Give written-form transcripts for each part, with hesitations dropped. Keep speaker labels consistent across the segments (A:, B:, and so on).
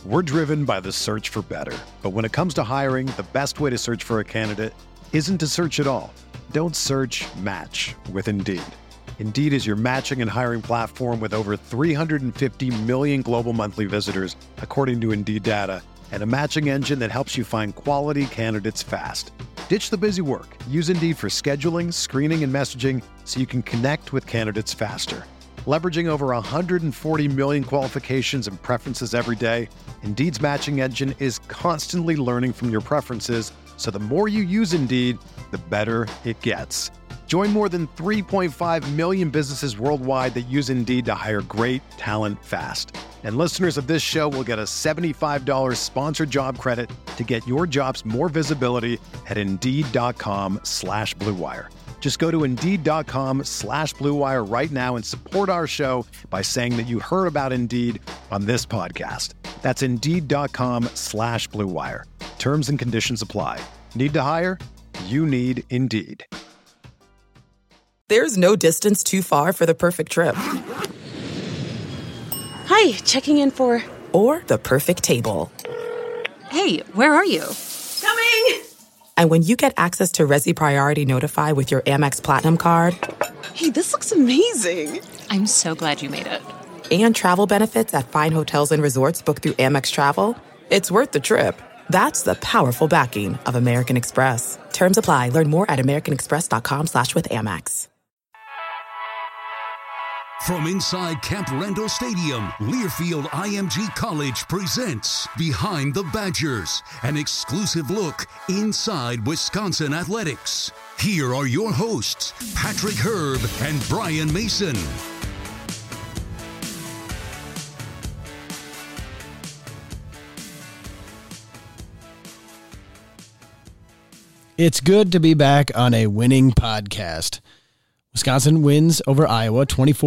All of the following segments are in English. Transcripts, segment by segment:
A: We're driven by the search for better. But when it comes to hiring, the best way to search for a candidate isn't to search at all. Don't search, match with Indeed. Indeed is your matching and hiring platform with over 350 million global monthly visitors, according to Indeed data, and a matching engine that helps you find quality candidates fast. Ditch the busy work. Use Indeed for scheduling, screening, and messaging so you can connect with candidates faster. Leveraging over 140 million qualifications and preferences every day, Indeed's matching engine is constantly learning from your preferences, so the more you use Indeed, the better it gets. Join more than 3.5 million businesses worldwide that use Indeed to hire great talent fast. And listeners of this show will get a $75 sponsored job credit to get your jobs more visibility at Indeed.com/Blue Wire. Just go to Indeed.com/Blue Wire right now and support our show by saying that you heard about Indeed on this podcast. That's Indeed.com/Blue Wire. Terms and conditions apply. Need to hire? You need Indeed.
B: There's no distance too far for the perfect trip.
C: Hi, checking in for...
B: Or the perfect table.
C: Hey, where are you? Coming!
B: And when you get access to Resi Priority Notify with your Amex Platinum card...
C: Hey, this looks amazing!
D: I'm so glad you made it.
B: And travel benefits at fine hotels and resorts booked through Amex Travel, it's worth the trip. That's the powerful backing of American Express. Terms apply. Learn more at americanexpress.com/withAmex.
E: From inside Camp Randall Stadium, Learfield IMG College presents Behind the Badgers, an exclusive look inside Wisconsin athletics. Here are your hosts, Patrick Herb and Brian Mason.
F: It's good to be back on a winning podcast. Wisconsin wins over Iowa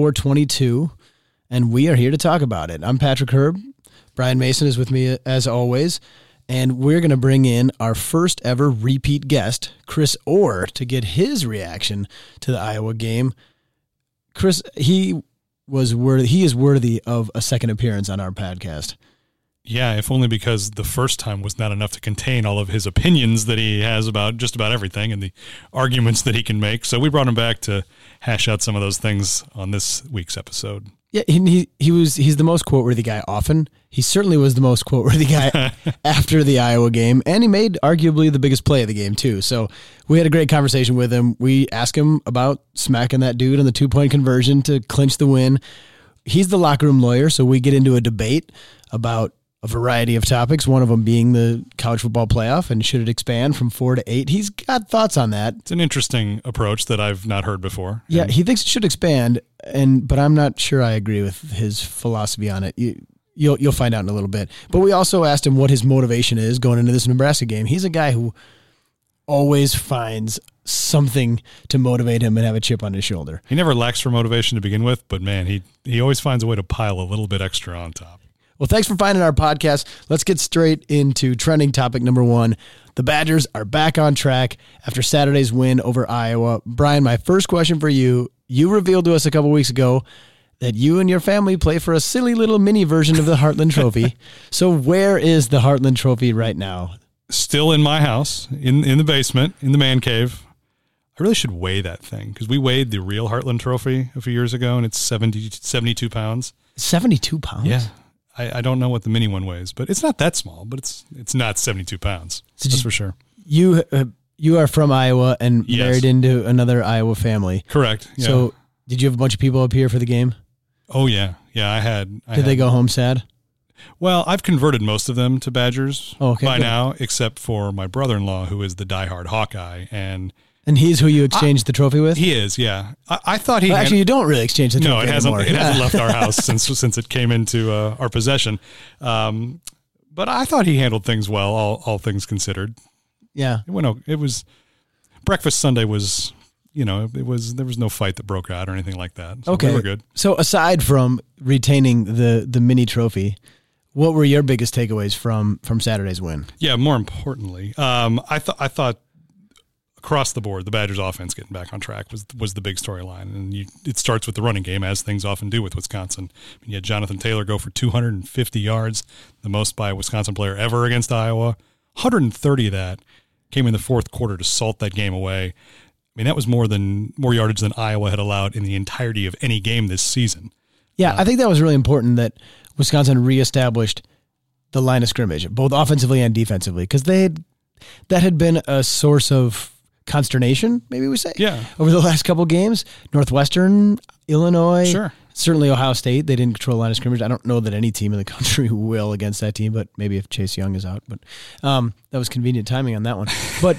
F: 24-22, and we are here to talk about it. I'm Patrick Herb. Brian Mason is with me as always, and we're going to bring in our first ever repeat guest, Chris Orr, to get his reaction to the Iowa game. Chris, he is worthy of a second appearance on our podcast.
G: Yeah, if only because the first time was not enough to contain all of his opinions that he has about just about everything and the arguments that he can make. So we brought him back to hash out some of those things on this week's episode.
F: Yeah, he's the most quote-worthy guy often. He certainly was the most quote-worthy guy after the Iowa game, and he made arguably the biggest play of the game too. So we had a great conversation with him. We asked him about smacking that dude on the 2-point conversion to clinch the win. He's the locker room lawyer, so we get into a debate about a variety of topics, one of them being the college football playoff and should it expand from 4 to 8. He's got thoughts on that.
G: It's an interesting approach that I've not heard before.
F: Yeah, he thinks it should expand, but I'm not sure I agree with his philosophy on it. You'll find out in a little bit. But we also asked him what his motivation is going into this Nebraska game. He's a guy who always finds something to motivate him and have a chip on his shoulder.
G: He never lacks for motivation to begin with, but man, he always finds a way to pile a little bit extra on top.
F: Well, thanks for finding our podcast. Let's get straight into trending topic number 1. The Badgers are back on track after Saturday's win over Iowa. Brian, my first question for you. You revealed to us a couple weeks ago that you and your family play for a silly little mini version of the Heartland Trophy. So where is the Heartland Trophy right now?
G: Still in my house, in the basement, in the man cave. I really should weigh that thing because we weighed the real Heartland Trophy a few years ago, and it's 72 pounds.
F: 72 pounds?
G: Yeah. I don't know what the mini one weighs, but it's not that small, but it's not 72 pounds. So that's for sure.
F: You are from Iowa and married into another Iowa family.
G: Correct. Yeah.
F: So did you have a bunch of people up here for the game?
G: Oh, yeah. Yeah, I had.
F: Did they go home sad?
G: Well, I've converted most of them to Badgers by
F: good.
G: now, except for my brother-in-law, who is the diehard Hawkeye, and
F: he's who you exchanged the trophy with?
G: He is, yeah. I thought he
F: actually, you don't really exchange the trophy
G: anymore.
F: It
G: hasn't left our house since it came into our possession. But I thought he handled things well, all things considered.
F: Yeah.
G: It was breakfast Sunday was, there was no fight that broke out or anything like that. So
F: okay.
G: We were good.
F: So aside from retaining the mini trophy, what were your biggest takeaways from Saturday's win?
G: Yeah, more importantly, I thought across the board, the Badgers' offense getting back on track was the big storyline, and it starts with the running game, as things often do with Wisconsin. I mean, you had Jonathan Taylor go for 250 yards, the most by a Wisconsin player ever against Iowa. 130 of that came in the fourth quarter to salt that game away. I mean, that was more yardage than Iowa had allowed in the entirety of any game this season.
F: Yeah, I think that was really important that Wisconsin reestablished the line of scrimmage, both offensively and defensively, because that had been a source of consternation, maybe we say, over the last couple games. Northwestern, Illinois, certainly Ohio State, they didn't control the line of scrimmage. I don't know that any team in the country will against that team, but maybe if Chase Young is out. But that was convenient timing on that one.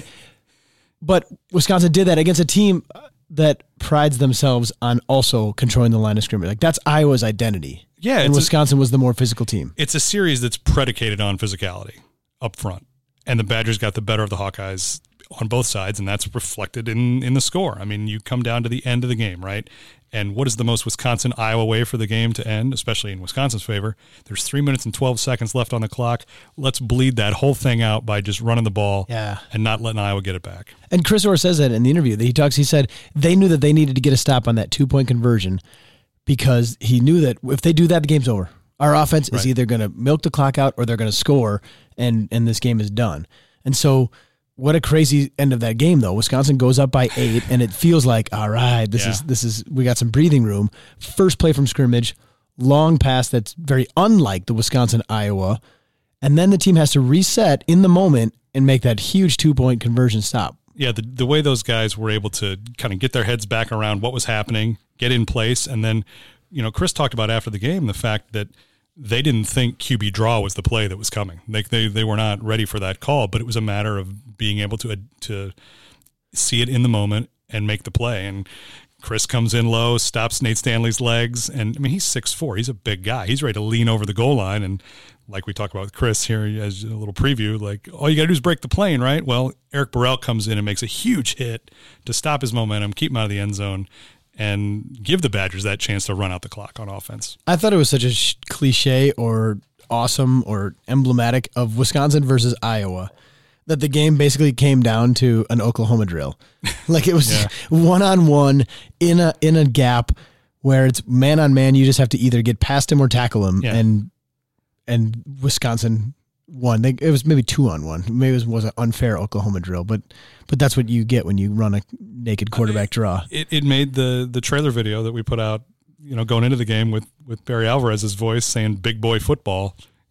F: But Wisconsin did that against a team that prides themselves on also controlling the line of scrimmage. Like, that's Iowa's identity. Yeah, and Wisconsin was the more physical team.
G: It's a series that's predicated on physicality up front, and the Badgers got the better of the Hawkeyes on both sides, and that's reflected in the score. I mean, you come down to the end of the game, right? And what is the most Wisconsin-Iowa way for the game to end, especially in Wisconsin's favor? There's 3 minutes and 12 seconds left on the clock. Let's bleed that whole thing out by just running the ball and not letting Iowa get it back.
F: And Chris Orr says that in the interview. He said they knew that they needed to get a stop on that 2-point conversion because he knew that if they do that, the game's over. Our offense is either going to milk the clock out or they're going to score, and this game is done. And so what a crazy end of that game, though. Wisconsin goes up by 8, and it feels like, all right, this is we got some breathing room. First play from scrimmage, long pass that's very unlike the Wisconsin-Iowa, and then the team has to reset in the moment and make that huge 2-point conversion stop.
G: Yeah, the way those guys were able to kind of get their heads back around what was happening, get in place, and then, Chris talked about after the game the fact that they didn't think QB draw was the play that was coming. They were not ready for that call, but it was a matter of being able to see it in the moment and make the play. And Chris comes in low, stops Nate Stanley's legs, and I mean, he's 6'4". He's a big guy. He's ready to lean over the goal line. And like we talked about with Chris here as a little preview, like, all you got to do is break the plane, right? Well, Eric Burrell comes in and makes a huge hit to stop his momentum, keep him out of the end zone, and give the Badgers that chance to run out the clock on offense.
F: I thought it was such a cliche or awesome or emblematic of Wisconsin versus Iowa that the game basically came down to an Oklahoma drill. Like, it was one-on-one in a gap where it's man-on-man. You just have to either get past him or tackle him, and Wisconsin won. It was maybe 2-on-1. Maybe it was an unfair Oklahoma drill, but that's what you get when you run a naked quarterback draw.
G: It made the trailer video that we put out, going into the game with Barry Alvarez's voice saying "big boy football."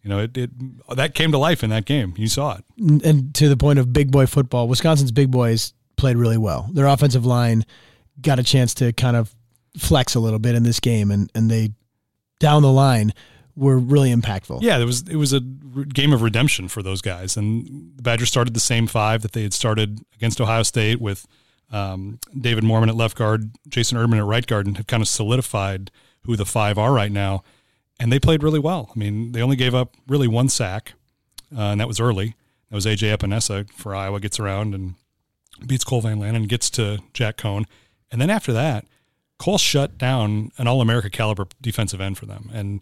G: That came to life in that game. You saw it.
F: And to the point of big boy football, Wisconsin's big boys played really well. Their offensive line got a chance to kind of flex a little bit in this game, and they down the line were really impactful.
G: Yeah, it was a game of redemption for those guys. And the Badgers started the same 5 that they had started against Ohio State with David Moorman at left guard, Jason Erdman at right guard, and have kind of solidified who the 5 are right now. And they played really well. I mean, they only gave up really 1 sack, and that was early. That was A.J. Epinesa for Iowa, gets around and beats Cole Van Lanen and gets to Jack Cohn. And then after that, Cole shut down an All-America caliber defensive end for them and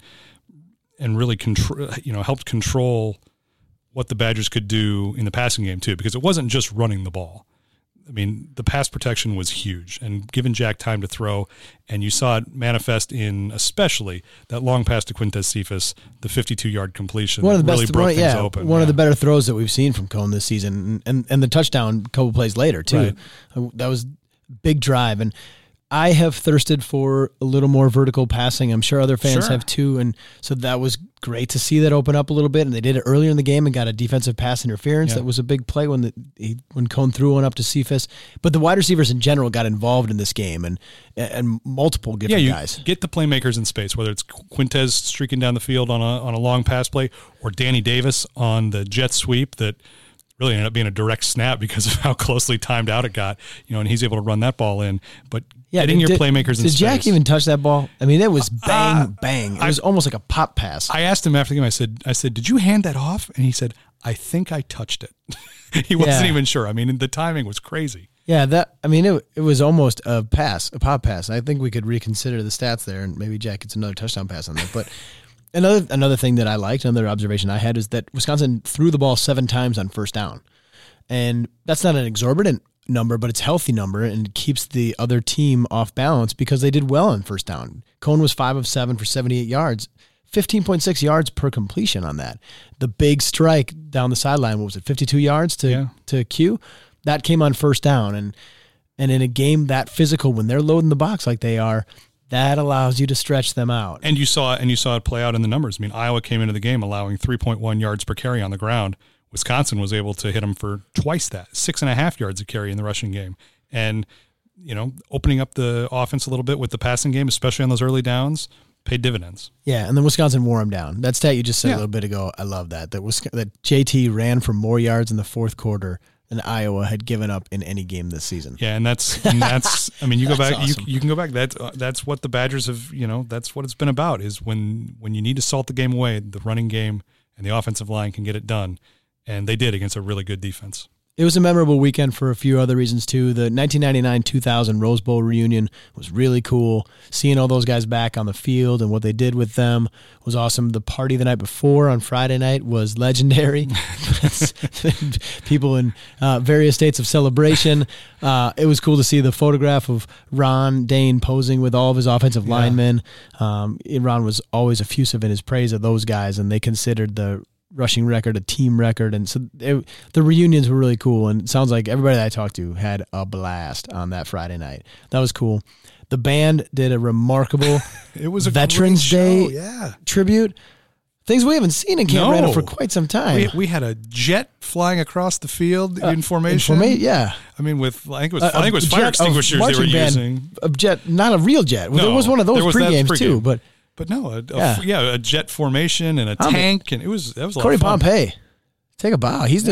G: really helped control what the Badgers could do in the passing game too, because it wasn't just running the ball. I mean, the pass protection was huge and giving Jack time to throw, and you saw it manifest in especially that long pass to Quintez Cephas, the 52-yard completion.
F: One of the
G: really
F: best,
G: broke things open.
F: One of the better throws that we've seen from Cohn this season, and the touchdown a couple plays later too. Right. That was a big drive, and I have thirsted for a little more vertical passing. I'm sure other fans have too, and so that was great to see that open up a little bit. And they did it earlier in the game and got a defensive pass interference. Yeah. That was a big play when Cohn threw one up to Cephas. But the wide receivers in general got involved in this game, and multiple different guys.
G: Get the playmakers in space, whether it's Quintez streaking down the field on a long pass play, or Danny Davis on the jet sweep that really ended up being a direct snap because of how closely timed out it got, and he's able to run that ball in. But getting your playmakers in space.
F: Did Jack even touch that ball? I mean, it was bang. It was almost like a pop pass.
G: I asked him after the game, I said, did you hand that off? And he said, I think I touched it. He wasn't even sure. I mean, the timing was crazy.
F: Yeah, it was almost a pop pass. I think we could reconsider the stats there, and maybe Jack gets another touchdown pass on that. But Another thing that I liked, another observation I had, is that Wisconsin threw the ball 7 times on first down. And that's not an exorbitant number, but it's a healthy number and it keeps the other team off balance because they did well on first down. Cohen was 5 of 7 for 78 yards, 15.6 yards per completion on that. The big strike down the sideline, what was it, 52 yards to Q? That came on first down. And in a game that physical, when they're loading the box like they are, that allows you to stretch them out.
G: And you saw it play out in the numbers. I mean, Iowa came into the game allowing 3.1 yards per carry on the ground. Wisconsin was able to hit them for twice that, 6.5 yards a carry in the rushing game. And, opening up the offense a little bit with the passing game, especially on those early downs, paid dividends.
F: Yeah, and then Wisconsin wore them down. That stat you just said a little bit ago, I love that. That JT ran for more yards in the fourth quarter than Iowa had given up in any game this season.
G: Yeah, and that's I mean, you go back,
F: awesome.
G: you can go back. That's what the Badgers have, that's what it's been about, is when you need to salt the game away, the running game and the offensive line can get it done. And they did against a really good defense.
F: It was a memorable weekend for a few other reasons, too. The 1999-2000 Rose Bowl reunion was really cool. Seeing all those guys back on the field and what they did with them was awesome. The party the night before on Friday night was legendary. People in various states of celebration. It was cool to see the photograph of Ron Dayne posing with all of his offensive linemen. Ron was always effusive in his praise of those guys, and they considered the rushing record a team record, and so the reunions were really cool, and it sounds like everybody that I talked to had a blast on that Friday night. That was cool. The band did a remarkable
G: it was a
F: Veterans Day tribute. Things we haven't seen in Camp Randall for quite some time.
G: We had a jet flying across the field in formation.
F: Yeah.
G: I mean, I think it was fire extinguishers they were using.
F: A jet, not a real jet. Well, there was one of those pre-games too,
G: But no, a jet formation and a tank, and that was a lot
F: Corey
G: of fun.
F: Pompey, take a bow. He's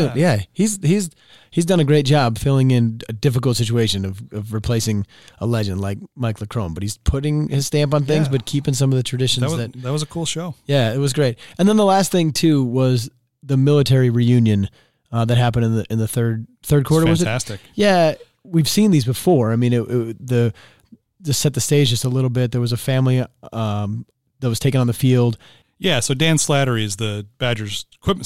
F: done a great job filling in a difficult situation of replacing a legend like Mike LeCrone. But he's putting his stamp on things, but keeping some of the traditions.
G: That was a cool show.
F: Yeah, it was great. And then the last thing too was the military reunion that happened in the third quarter. Was
G: fantastic.
F: Yeah, we've seen these before. I mean, to set the stage just a little bit, there was a family that was taken on the field.
G: Yeah, so Dan Slattery is the Badgers equipment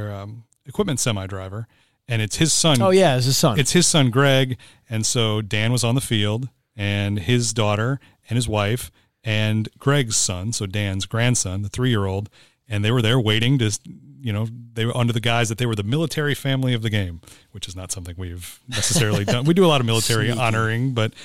G: semi driver, and it's his son.
F: Oh yeah, it's his son.
G: It's his son Greg, and so Dan was on the field, and his daughter and his wife and Greg's son, so Dan's grandson, the 3-year-old, and they were there waiting to, they were under the guise that they were the military family of the game, which is not something we've necessarily done. We do a lot of military honoring, but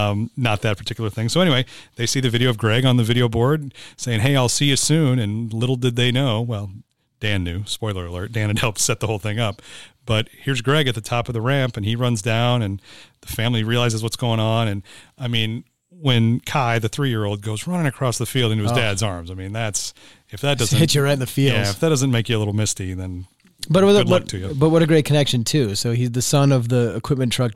G: not that particular thing. So anyway, they see the video of Greg on the video board saying, "Hey, I'll see you soon." And little did they know, well, Dan knew, spoiler alert, Dan had helped set the whole thing up. But here's Greg at the top of the ramp, and he runs down, and the family realizes what's going on. And I mean, when Kai, the 3-year-old, goes running across the field into his dad's arms, I mean, if that doesn't
F: hit you right in the feels.
G: Yeah, if that doesn't make you a little misty, then
F: good luck
G: to you.
F: But what a great connection too. So he's the son of the equipment truck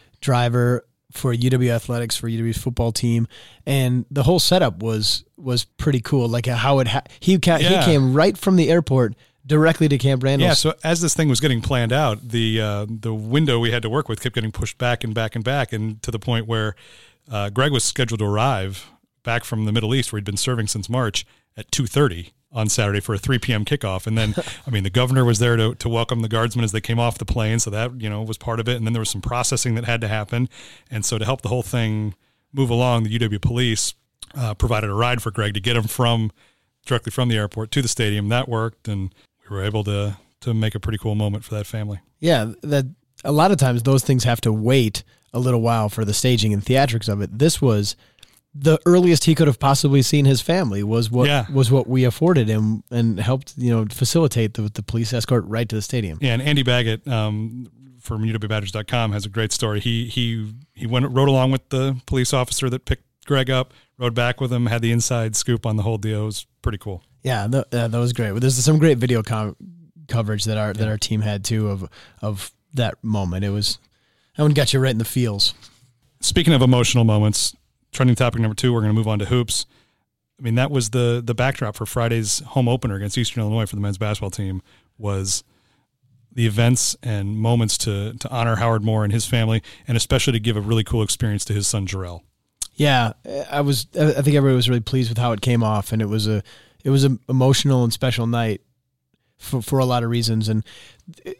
F: driver for UW Athletics, for UW's football team, and the whole setup was pretty cool. Like how he came right from the airport directly to Camp Randall.
G: Yeah, so as this thing was getting planned out, the window we had to work with kept getting pushed back and back and back, and to the point where Greg was scheduled to arrive back from the Middle East, where he'd been serving since March, at 2:30 on Saturday for a 3 p.m. kickoff. And then, I mean, the governor was there to welcome the guardsmen as they came off the plane, so that, was part of it. And then there was some processing that had to happen. And so to help the whole thing move along, the UW police provided a ride for Greg to get him directly from the airport to the stadium. That worked, and we were able to make a pretty cool moment for that family.
F: Yeah, that a lot of times those things have to wait a little while for the staging and theatrics of it. This was the earliest he could have possibly seen his family was what we afforded him and helped, facilitate the police escort right to the stadium.
G: Yeah, and Andy Baggett from UWBadgers.com has a great story. He rode along with the police officer that picked Greg up, rode back with him, had the inside scoop on the whole deal. It was pretty cool.
F: Yeah, that was great. There's some great video coverage that our team had too of that moment. That one got you right in the feels.
G: Speaking of emotional moments, trending topic number 2, we're going to move on to hoops. I mean, that was the backdrop for Friday's home opener against Eastern Illinois for the men's basketball team, was the events and moments to honor Howard Moore and his family, and especially to give a really cool experience to his son Jarrell. Yeah,
F: I think everybody was really pleased with how it came off, and it was an emotional and special night for a lot of reasons. And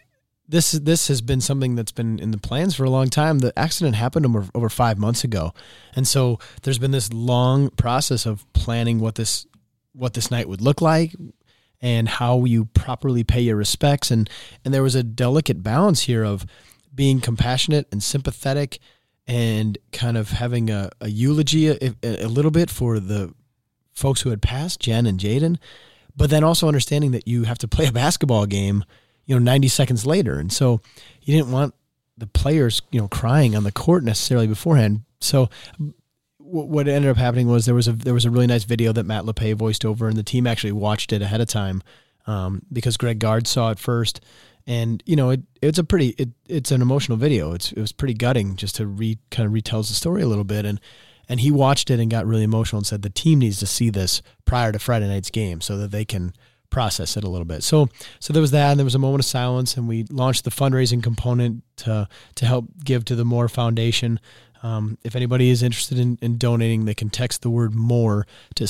F: this has been something that's been in the plans for a long time. The accident happened over 5 months ago. And so there's been this long process of planning what this night would look like and how you properly pay your respects. And there was a delicate balance here of being compassionate and sympathetic and kind of having a eulogy a little bit for the folks who had passed, Jen and Jaden, but then also understanding that you have to play a basketball game 90 seconds later. And so you didn't want the players, crying on the court necessarily beforehand. So what ended up happening was there was a really nice video that Matt LePay voiced over, and the team actually watched it ahead of time because Greg Gard saw it first. And, it's an emotional video. It was pretty gutting just to kind of retells the story a little bit. And he watched it and got really emotional and said the team needs to see this prior to Friday night's game so that they can process it a little bit. So there was that, and there was a moment of silence, and we launched the fundraising component to help give to the Moore Foundation. If anybody is interested in donating, they can text the word MORE to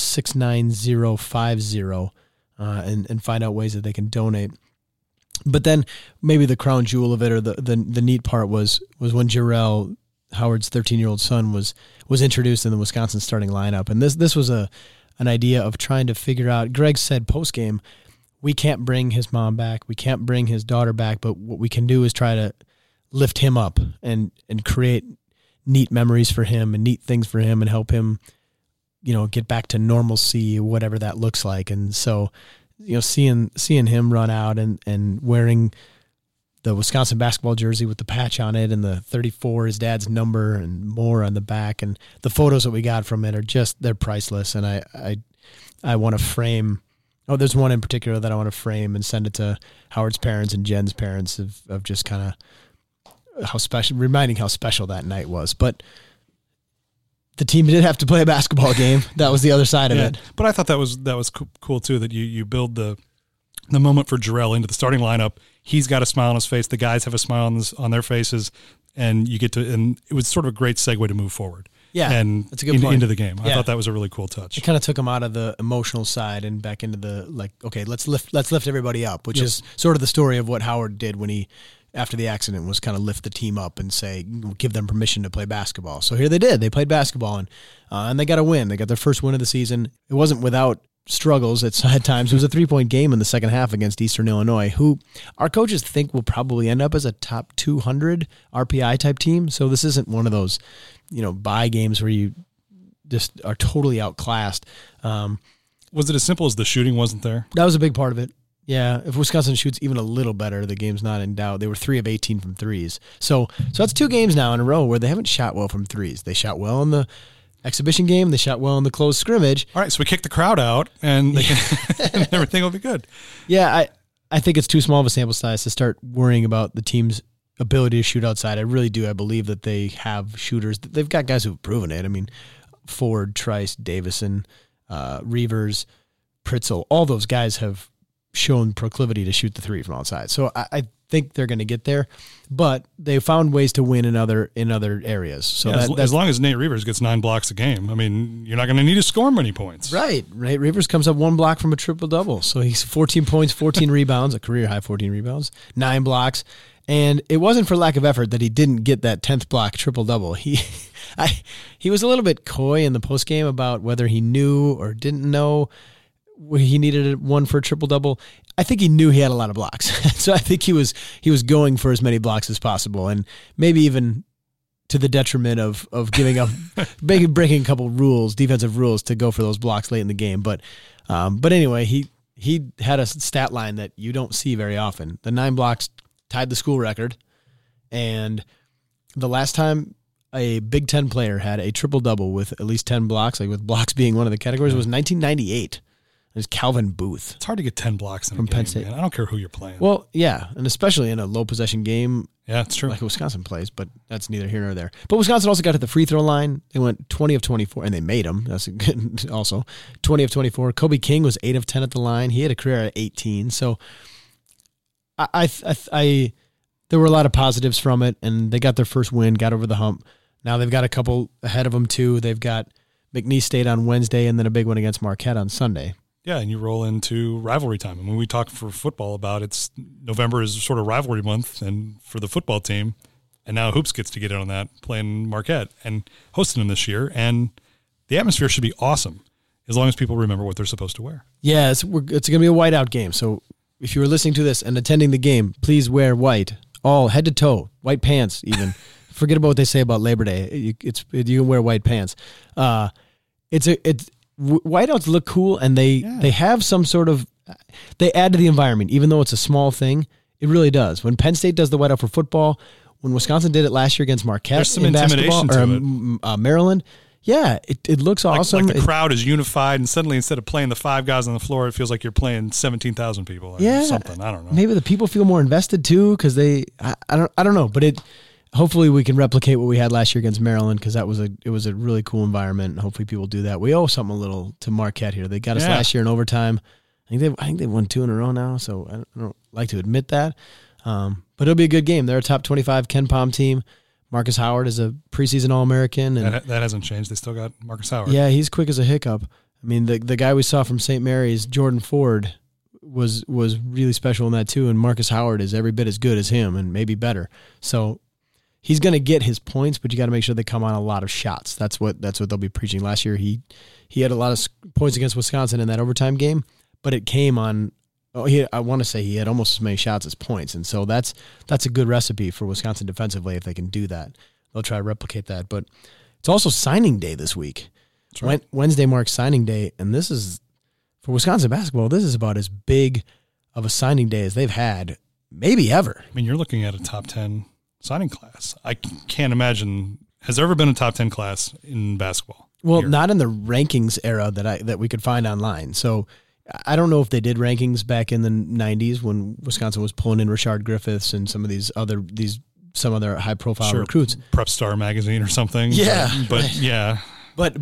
F: 69050 and find out ways that they can donate. But then maybe the crown jewel of it, or the neat part was when Jarrell, Howard's 13-year-old son, was introduced in the Wisconsin starting lineup. And this was an idea of trying to figure out. Greg said post-game, we can't bring his mom back, we can't bring his daughter back, but what we can do is try to lift him up and create neat memories for him and neat things for him and help him, get back to normalcy, whatever that looks like. And so, seeing him run out and wearing the Wisconsin basketball jersey with the patch on it and the 34, his dad's number, and more on the back, and the photos that we got from it they're priceless. And I want to frame. Oh, there's one in particular that I want to frame and send it to Howard's parents and Jen's parents of just kind of reminding how special that night was. But the team did have to play a basketball game. That was the other side of it.
G: But I thought that was cool too, that you build the moment for Jarrell into the starting lineup. He's got a smile on his face. The guys have a smile on their faces, and and it was sort of a great segue to move forward.
F: Yeah,
G: and
F: that's a good point.
G: Into the game. I thought that was a really cool touch.
F: It kind of took him out of the emotional side and back into the okay, let's lift everybody up, which is sort of the story of what Howard did when he, after the accident, was kind of lift the team up and say, give them permission to play basketball. So here they did. They played basketball, and they got a win. They got their first win of the season. It wasn't without struggles at times. It was a 3-point game in the second half against Eastern Illinois, who our coaches think will probably end up as a top 200 RPI type team. So this isn't one of those, bye games where you just are totally outclassed.
G: Was it as simple as the shooting wasn't there?
F: That was a big part of it. Yeah, if Wisconsin shoots even a little better, the game's not in doubt. They were 3 of 18 from threes. So that's 2 games now in a row where they haven't shot well from threes. They shot well in the exhibition game. They shot well in the closed scrimmage.
G: All right, so we kick the crowd out, and they and everything will be good.
F: Yeah, I think it's too small of a sample size to start worrying about the team's ability to shoot outside. I really do. I believe that they have shooters. They've got guys who've proven it. I mean, Ford, Trice, Davison, Reavers, Pritzel, all those guys have shown proclivity to shoot the three from outside. So I think they're going to get there, but they found ways to win in other areas. So
G: as long as Nate Reavers gets 9 blocks a game, I mean, you're not going to need to score many points.
F: Right. Reavers comes up 1 block from a triple-double. So he's 14 points, 14 rebounds, a career-high 14 rebounds, 9 blocks. And it wasn't for lack of effort that he didn't get that 10th block triple-double. He was a little bit coy in the postgame about whether he knew or didn't know he needed one for a triple-double. I think he knew he had a lot of blocks. So I think he was going for as many blocks as possible, and maybe even to the detriment of giving up, breaking a couple rules, defensive rules, to go for those blocks late in the game. But anyway, he had a stat line that you don't see very often. The 9 blocks tied the school record, and the last time a Big Ten player had a triple-double with at least 10 blocks, like with blocks being one of the categories, was 1998. It was Calvin Booth.
G: It's hard to get 10 blocks in a game, Penn State. Man. I don't care who you're playing.
F: Well, yeah, and especially in a low-possession game.
G: Yeah, it's true.
F: Like Wisconsin plays, but that's neither here nor there. But Wisconsin also got to the free throw line. They went 20 of 24, and they made them. That's good also. 20 of 24. Kobe King was 8 of 10 at the line. He had a career at 18. So I there were a lot of positives from it, and they got their first win, got over the hump. Now they've got a couple ahead of them, too. They've got McNeese State on Wednesday and then a big one against Marquette on Sunday.
G: Yeah, and you roll into rivalry time. And when we talk for football about November is sort of rivalry month and for the football team, and now Hoops gets to get in on that, playing Marquette and hosting them this year. And the atmosphere should be awesome as long as people remember what they're supposed to wear.
F: Yeah, it's going to be a whiteout game. So if you were listening to this and attending the game, please wear white, all head to toe, white pants even. Forget about what they say about Labor Day. You can wear white pants. Whiteouts look cool, and they have some sort of, they add to the environment, even though it's a small thing. It really does. When Penn State does the whiteout for football, when Wisconsin did it last year against Marquette,
G: there's some intimidation to
F: it. Maryland. Yeah, it looks awesome.
G: Like the crowd is unified, and suddenly instead of playing the 5 guys on the floor, it feels like you're playing 17,000 people or something. I don't know.
F: Maybe the people feel more invested too because I don't know, but hopefully we can replicate what we had last year against Maryland because it was a really cool environment, and hopefully people do that. We owe something a little to Marquette here. They got us last year in overtime. I think they won 2 in a row now, so I don't like to admit that. But it'll be a good game. They're a top 25 KenPom team. Marcus Howard is a preseason All-American. And
G: that hasn't changed. They still got Marcus Howard.
F: Yeah, he's quick as a hiccup. I mean, the guy we saw from St. Mary's, Jordan Ford, was really special in that too, and Marcus Howard is every bit as good as him and maybe better. So he's going to get his points, but you got to make sure they come on a lot of shots. That's what they'll be preaching. Last year he had a lot of points against Wisconsin in that overtime game, but it came on. I want to say he had almost as many shots as points, and so that's a good recipe for Wisconsin defensively if they can do that. They'll try to replicate that. But it's also signing day this week. That's right. Wednesday marks signing day, and this is for Wisconsin basketball. This is about as big of a signing day as they've had maybe ever.
G: I mean, you're looking at a top 10 signing class. I can't imagine. Has there ever been a top 10 class in basketball?
F: Well,
G: here?
F: Not in the rankings era that we could find online. So I don't know if they did rankings back in the 90s when Wisconsin was pulling in Rashard Griffiths and some of some other high profile recruits.
G: Prep Star magazine or something.
F: Yeah.
G: But
F: right.
G: Yeah.
F: But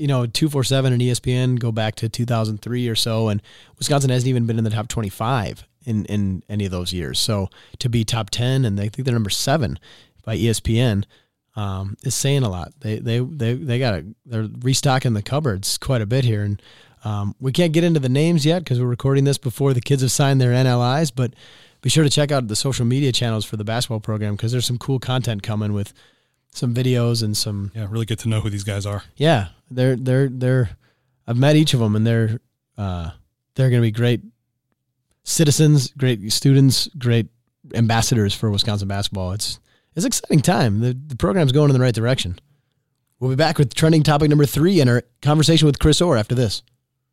F: 247 and ESPN go back to 2003 or so, and Wisconsin hasn't even been in the top 25 in any of those years. So to be top 10, and they think they're number 7 by ESPN, is saying a lot. They're restocking the cupboards quite a bit here, and we can't get into the names yet because we're recording this before the kids have signed their NLIs, but be sure to check out the social media channels for the basketball program because there's some cool content coming with some videos and some.
G: Yeah, really get to know who these guys are.
F: Yeah, they're. I've met each of them, and they're going to be great citizens, great students, great ambassadors for Wisconsin basketball. It's an exciting time. The program's going in the right direction. We'll be back with trending topic number 3 and our conversation with Chris Orr after this.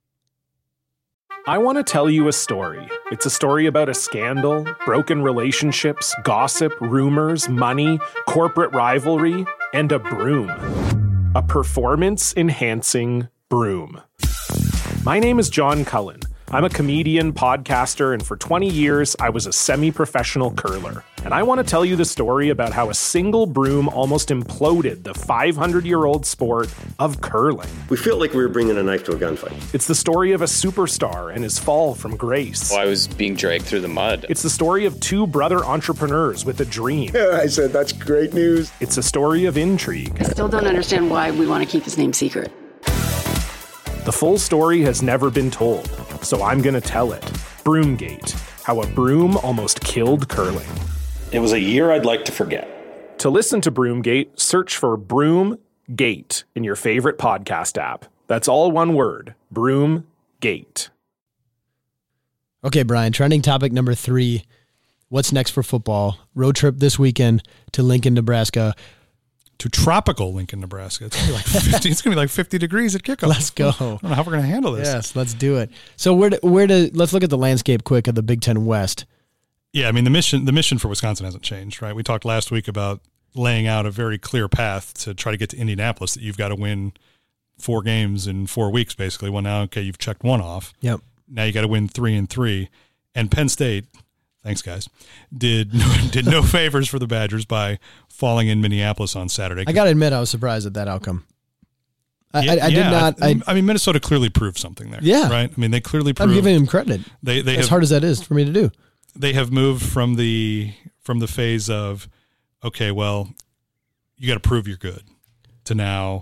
H: I want to tell you a story. It's a story about a scandal, broken relationships, gossip, rumors, money, corporate rivalry, and a broom. A performance-enhancing broom. My name is John Cullen. I'm a comedian, podcaster, and for 20 years, I was a semi-professional curler. And I want to tell you the story about how a single broom almost imploded the 500-year-old sport of curling.
I: We feel like we were bringing a knife to a gunfight.
H: It's the story of a superstar and his fall from grace.
J: Well, I was being dragged through the mud.
H: It's the story of 2 brother entrepreneurs with a dream.
I: I said, that's great news.
H: It's a story of intrigue.
K: I still don't understand why we want to keep his name secret.
H: The full story has never been told, so I'm going to tell it. Broomgate, how a broom almost killed curling.
L: It was a year I'd like to forget.
H: To listen to Broomgate, search for Broomgate in your favorite podcast app. That's all one word, Broomgate.
F: Okay, Brian, trending topic number 3. What's next for football? Road trip this weekend to Lincoln, Nebraska.
G: To tropical Lincoln, Nebraska. It's going to be like 50 degrees at kickoff.
F: Let's go.
G: I don't know how we're going to handle this.
F: Yes, let's do it. So let's look at the landscape quick of the Big Ten West.
G: Yeah, I mean, the mission for Wisconsin hasn't changed, right? We talked last week about laying out a very clear path to try to get to Indianapolis, that you've got to win 4 games in 4 weeks, basically. Well, now, okay, you've checked 1 off.
F: Yep.
G: Now you got to win 3 and 3. And Penn State, thanks, guys, did no favors for the Badgers by falling in Minneapolis on Saturday.
F: I got to admit, I was surprised at that outcome. I did not.
G: I mean, Minnesota clearly proved something there.
F: Yeah.
G: Right? I mean, they clearly proved.
F: I'm giving them credit. As hard as that is for me to do.
G: They have moved from the phase of, okay, well, you got to prove you're good, to now,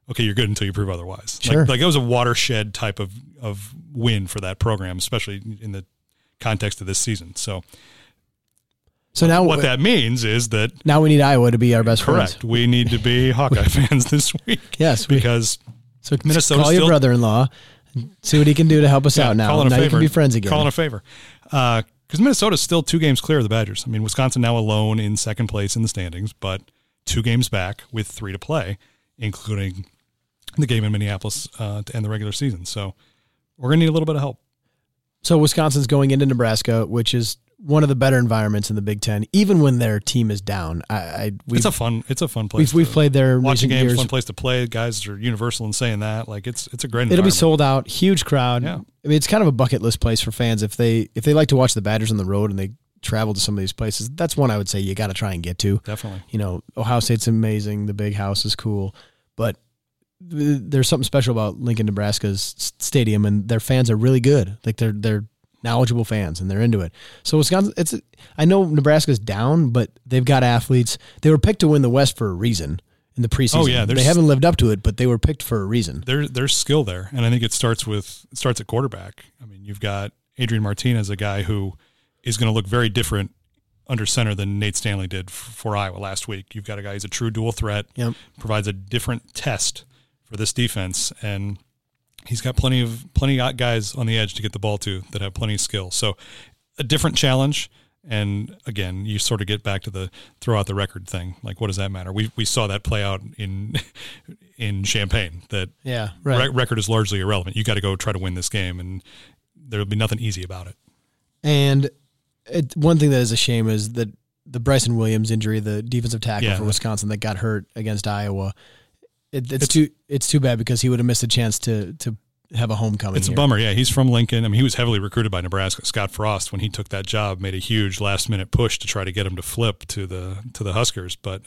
G: okay, you're good until you prove otherwise.
F: Sure.
G: Like it was a watershed type of win for that program, especially in the context of this season. So
F: now
G: what that means is that
F: now we need Iowa to be our best
G: correct.
F: friends.
G: We need to be Hawkeye fans this week.
F: Yes,
G: because
F: so
G: Minnesota
F: call your brother-in-law, see what he can do to help us out. Now you can be friends again.
G: Calling a favor. Because Minnesota's still 2 games clear of the Badgers. I mean, Wisconsin now alone in second place in the standings, but 2 games back with 3 to play, including the game in Minneapolis to end the regular season. So we're going to need a little bit of help.
F: So Wisconsin's going into Nebraska, which is one of the better environments in the Big Ten, even when their team is down. It's a fun
G: place.
F: We've played there
G: watching
F: recent
G: games,
F: years.
G: Fun place to play. Guys are universal in saying that. Like it's a great environment.
F: It'll be sold out, huge crowd.
G: Yeah.
F: I mean, it's kind of a bucket list place for fans if they like to watch the Badgers on the road and they travel to some of these places. That's one I would say you got to try and get to.
G: Definitely.
F: You know, Ohio State's amazing. The big house is cool, but there's something special about Lincoln, Nebraska's stadium, and their fans are really good. Like they're knowledgeable fans and they're into it. So Wisconsin, I know Nebraska's down, but they've got athletes. They were picked to win the West for a reason in the preseason.
G: Oh yeah,
F: they haven't lived up to it, but they were picked for a reason.
G: There's skill there, and I think it starts at quarterback. I mean, you've got Adrian Martinez, a guy who is going to look very different under center than Nate Stanley did for Iowa last week. You've got a guy who's a true dual threat, provides a different test for this defense, and he's got plenty of guys on the edge to get the ball to that have plenty of skill. So a different challenge. And again, you sort of get back to the throw out the record thing. Like, what does that matter? We saw that play out in Champaign. That record is largely irrelevant. You got to go try to win this game, and there'll be nothing easy about it.
F: And one thing that is a shame is that the Bryson Williams injury, the defensive tackle for Wisconsin that got hurt against Iowa. It's too bad because he would have missed a chance to have a homecoming.
G: It's a bummer. Yeah, he's from Lincoln. I mean, he was heavily recruited by Nebraska. Scott Frost, when he took that job, made a huge last minute push to try to get him to flip to the Huskers. But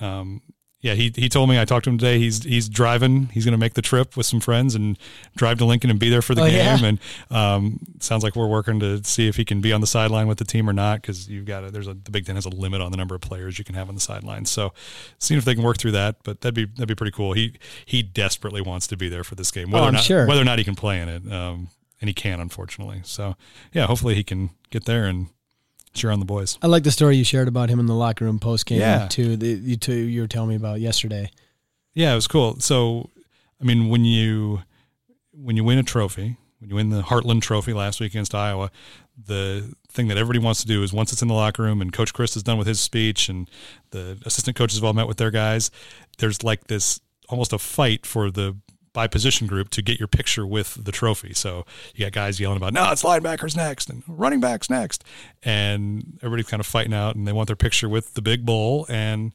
G: he told me, I talked to him today. He's driving. He's going to make the trip with some friends and drive to Lincoln and be there for the game. Yeah. And sounds like we're working to see if he can be on the sideline with the team or not, because the Big Ten has a limit on the number of players you can have on the sideline. So, seeing if they can work through that. But that'd be pretty cool. He desperately wants to be there for this game, whether or not he can play in it, and he can, unfortunately. So, yeah, hopefully he can get there and cheer on the boys.
F: I like the story you shared about him in the locker room post game too. You were telling me about yesterday.
G: Yeah, it was cool. So, I mean, when you win a trophy, when you win the Heartland Trophy last week against Iowa, the thing that everybody wants to do is once it's in the locker room and Coach Chris is done with his speech and the assistant coaches have all met with their guys, there's like this almost a fight for the by position group to get your picture with the trophy. So you got guys yelling about, no, it's linebackers next and running backs next. And everybody's kind of fighting out and they want their picture with the big bull. And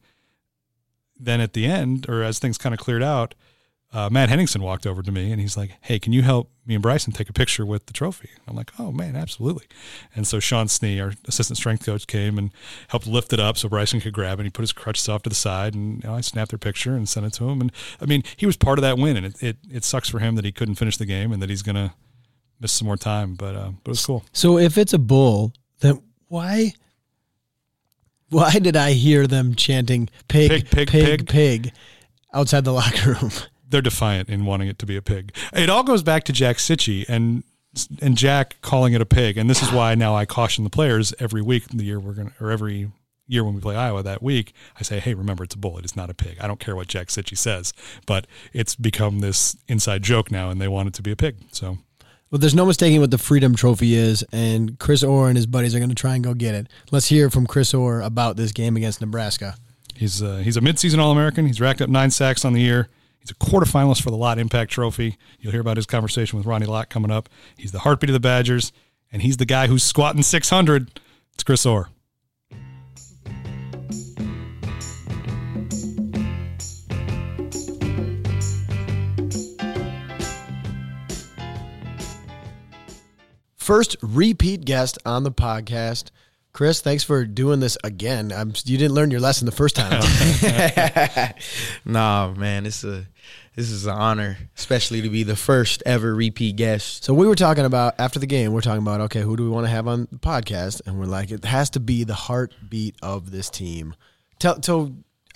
G: then at the end, or as things kind of cleared out, Matt Henningsen walked over to me and he's like, hey, can you help me and Bryson take a picture with the trophy? I'm like, oh man, absolutely. And so Sean Snee, our assistant strength coach, came and helped lift it up so Bryson could grab it. And he put his crutches off to the side and I snapped their picture and sent it to him. And I mean, he was part of that win, and it sucks for him that he couldn't finish the game and that he's going to miss some more time, but it was cool.
F: So if it's a bull, then why did I hear them chanting pig, pig, pig, pig outside the locker room?
G: They're defiant in wanting it to be a pig. It all goes back to Jack Sitchie and Jack calling it a pig. And this is why now I caution the players every week every year when we play Iowa that week, I say, hey, remember, it's a bull. It is not a pig. I don't care what Jack Sitchie says, but it's become this inside joke now and they want it to be a pig. So,
F: well, there's no mistaking what the Freedom Trophy is, and Chris Orr and his buddies are going to try and go get it. Let's hear from Chris Orr about this game against Nebraska.
G: He's a midseason All-American. He's racked up 9 sacks on the year. He's a quarterfinalist for the Lott Impact Trophy. You'll hear about his conversation with Ronnie Lott coming up. He's the heartbeat of the Badgers, and he's the guy who's squatting 600. It's Chris Orr.
F: First repeat guest on the podcast. Chris, thanks for doing this again. You didn't learn your lesson the first time.
M: Nah, man, this is an honor, especially to be the first ever repeat guest.
F: So we were talking about, after the game, we're talking about, okay, who do we want to have on the podcast? And we're like, it has to be the heartbeat of this team. So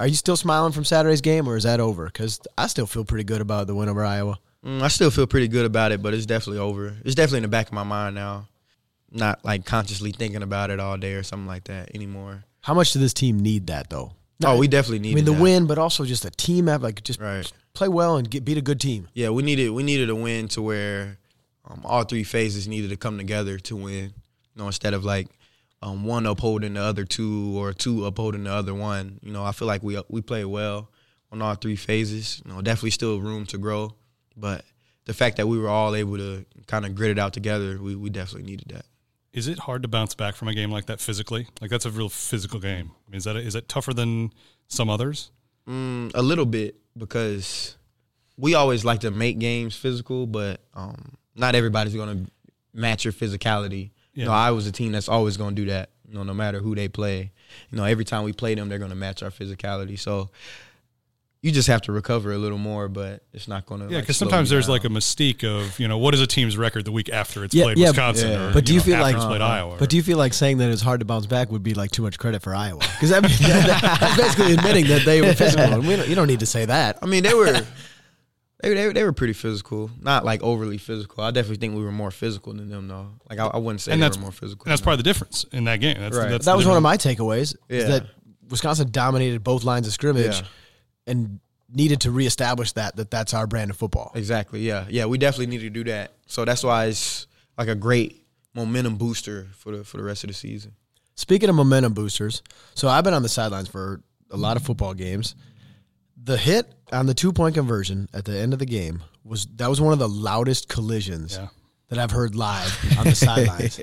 F: Are you still smiling from Saturday's game, or is that over? Because I still feel pretty good about the win over Iowa.
M: I still feel pretty good about it, but it's definitely over. It's definitely in the back of my mind now. Not like consciously thinking about it all day or something like that anymore.
F: How much does this team need that, though?
M: We definitely need
F: the win, but also just a team effort, like just
M: right.
F: Play well and beat a good team.
M: Yeah, we needed a win to where all three phases needed to come together to win. Instead of like one upholding the other two or two upholding the other one. I feel like we played well on all three phases. Definitely still room to grow, but the fact that we were all able to kind of grit it out together, we definitely needed that.
G: Is it hard to bounce back from a game like that physically? Like, that's a real physical game. Is that tougher than some others?
M: A little bit, because we always like to make games physical, but not everybody's going to match your physicality.
G: Yeah.
M: I was a team that's always going to do that, no matter who they play. Every time we play them, they're going to match our physicality. So you just have to recover a little more, but it's not going to.
G: Yeah, because sometimes there's like a mystique of what is a team's record the week after it's played Wisconsin, or
F: but do you feel like
G: it's played Iowa?
F: But do you feel like saying that it's hard to bounce back would be like too much credit for Iowa? Because that's basically admitting that they were physical. And you don't need to say that.
M: I mean, they were pretty physical, not like overly physical. I definitely think we were more physical than them, though. Like I wouldn't say they were more physical.
G: And that's probably the difference in that game.
F: That was one of my takeaways. Is that Wisconsin dominated both lines of scrimmage. Yeah. And needed to reestablish that's our brand of football.
M: Exactly, yeah. We definitely need to do that. So that's why it's like a great momentum booster for the rest of the season.
F: Speaking of momentum boosters, so I've been on the sidelines for a lot of football games. The hit on the 2-point conversion at the end of the game was one of the loudest collisions that I've heard live on the sidelines.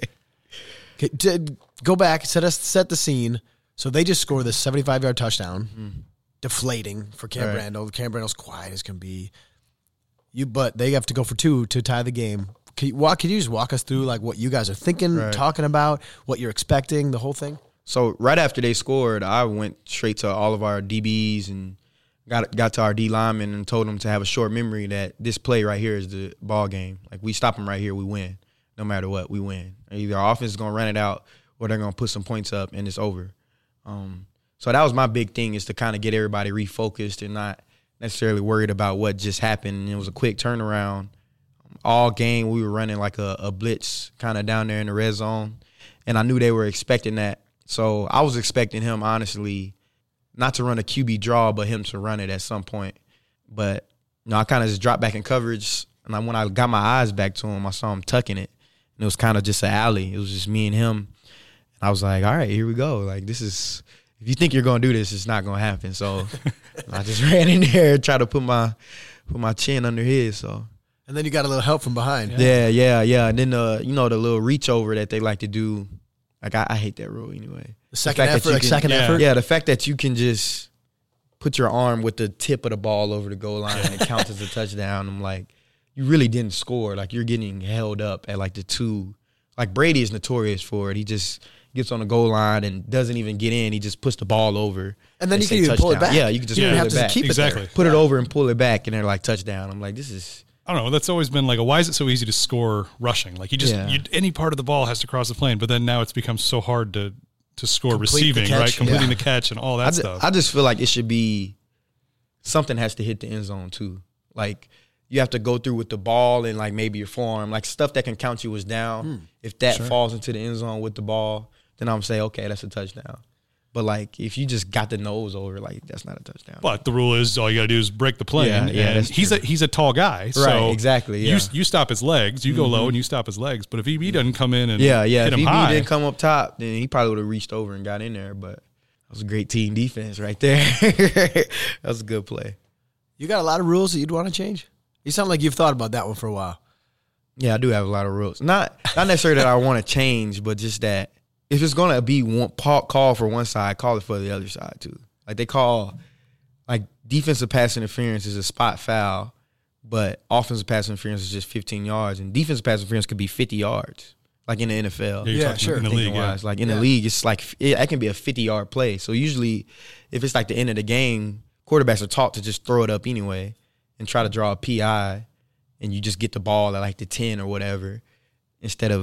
F: Go back, set the scene. So they just score this 75-yard touchdown. Deflating for Cam Brandel. Cam Brandel's quiet as can be. But they have to go for 2 to tie the game. Can you just walk us through like what you guys are thinking, talking about, what you're expecting, the whole thing?
M: So right after they scored, I went straight to all of our DBs and got to our D linemen and told them to have a short memory that this play right here is the ball game. Like, we stop them right here, we win. No matter what, we win. Either our offense is going to run it out or they're going to put some points up and it's over. So that was my big thing, is to kind of get everybody refocused and not necessarily worried about what just happened. And it was a quick turnaround. All game we were running like a blitz kind of down there in the red zone, and I knew they were expecting that. So I was expecting him, honestly, not to run a QB draw, but him to run it at some point. But I kind of just dropped back in coverage, and when I got my eyes back to him, I saw him tucking it. And it was kind of just an alley. It was just me and him. And I was like, all right, here we go. Like, this is – if you think you're going to do this, it's not going to happen. So I just ran in there and tried to put my chin under his. So.
F: And then you got a little help from behind.
M: Yeah. And then, the little reach over that they like to do, like I hate that rule anyway.
F: The second effort?
M: Yeah, the fact that you can just put your arm with the tip of the ball over the goal line and it counts as a touchdown. I'm like, you really didn't score. Like, you're getting held up at like the 2. Like, Brady is notorious for it. He just gets on the goal line and doesn't even get in. He just puts the ball over.
F: And then you can even pull it back.
M: Yeah, you can just pull it back.
F: Keep it there.
M: Put it over and pull it back, and they're like, touchdown. I'm like, this is...
G: I don't know. That's always been like, why is it so easy to score rushing? Like, any part of the ball has to cross the plane, but then now it's become so hard to score receiving, right? Completing the catch and all that stuff.
M: I just feel like it should be something has to hit the end zone too. Like, you have to go through with the ball and like maybe your forearm, like stuff that can count you as down. If that falls into the end zone with the ball, then I'm saying, okay, that's a touchdown. But like, if you just got the nose over, like, that's not a touchdown.
G: But the rule is all you got to do is break the plane. And he's a tall guy, so
M: right? Exactly. Yeah.
G: You stop his legs. You go low and you stop his legs. But if he doesn't come in and
M: hit
G: him
M: if
G: high,
M: he didn't come up top, then he probably would have reached over and got in there. But that was a great team defense right there. That was a good play.
F: You got a lot of rules that you'd want to change? You sound like you've thought about that one for a while.
M: Yeah, I do have a lot of rules. Not necessarily that I want to change, but just that if it's going to be one call for one side, call it for the other side too. Like, they call, like, defensive pass interference is a spot foul, but offensive pass interference is just 15 yards, and defensive pass interference could be 50 yards, like in the NFL.
F: Yeah, sure.
G: In the league,
M: Like, in the league, it's like it can be a 50-yard play. So usually, if it's like the end of the game, quarterbacks are taught to just throw it up anyway and try to draw a PI, and you just get the ball at like the 10 or whatever, instead of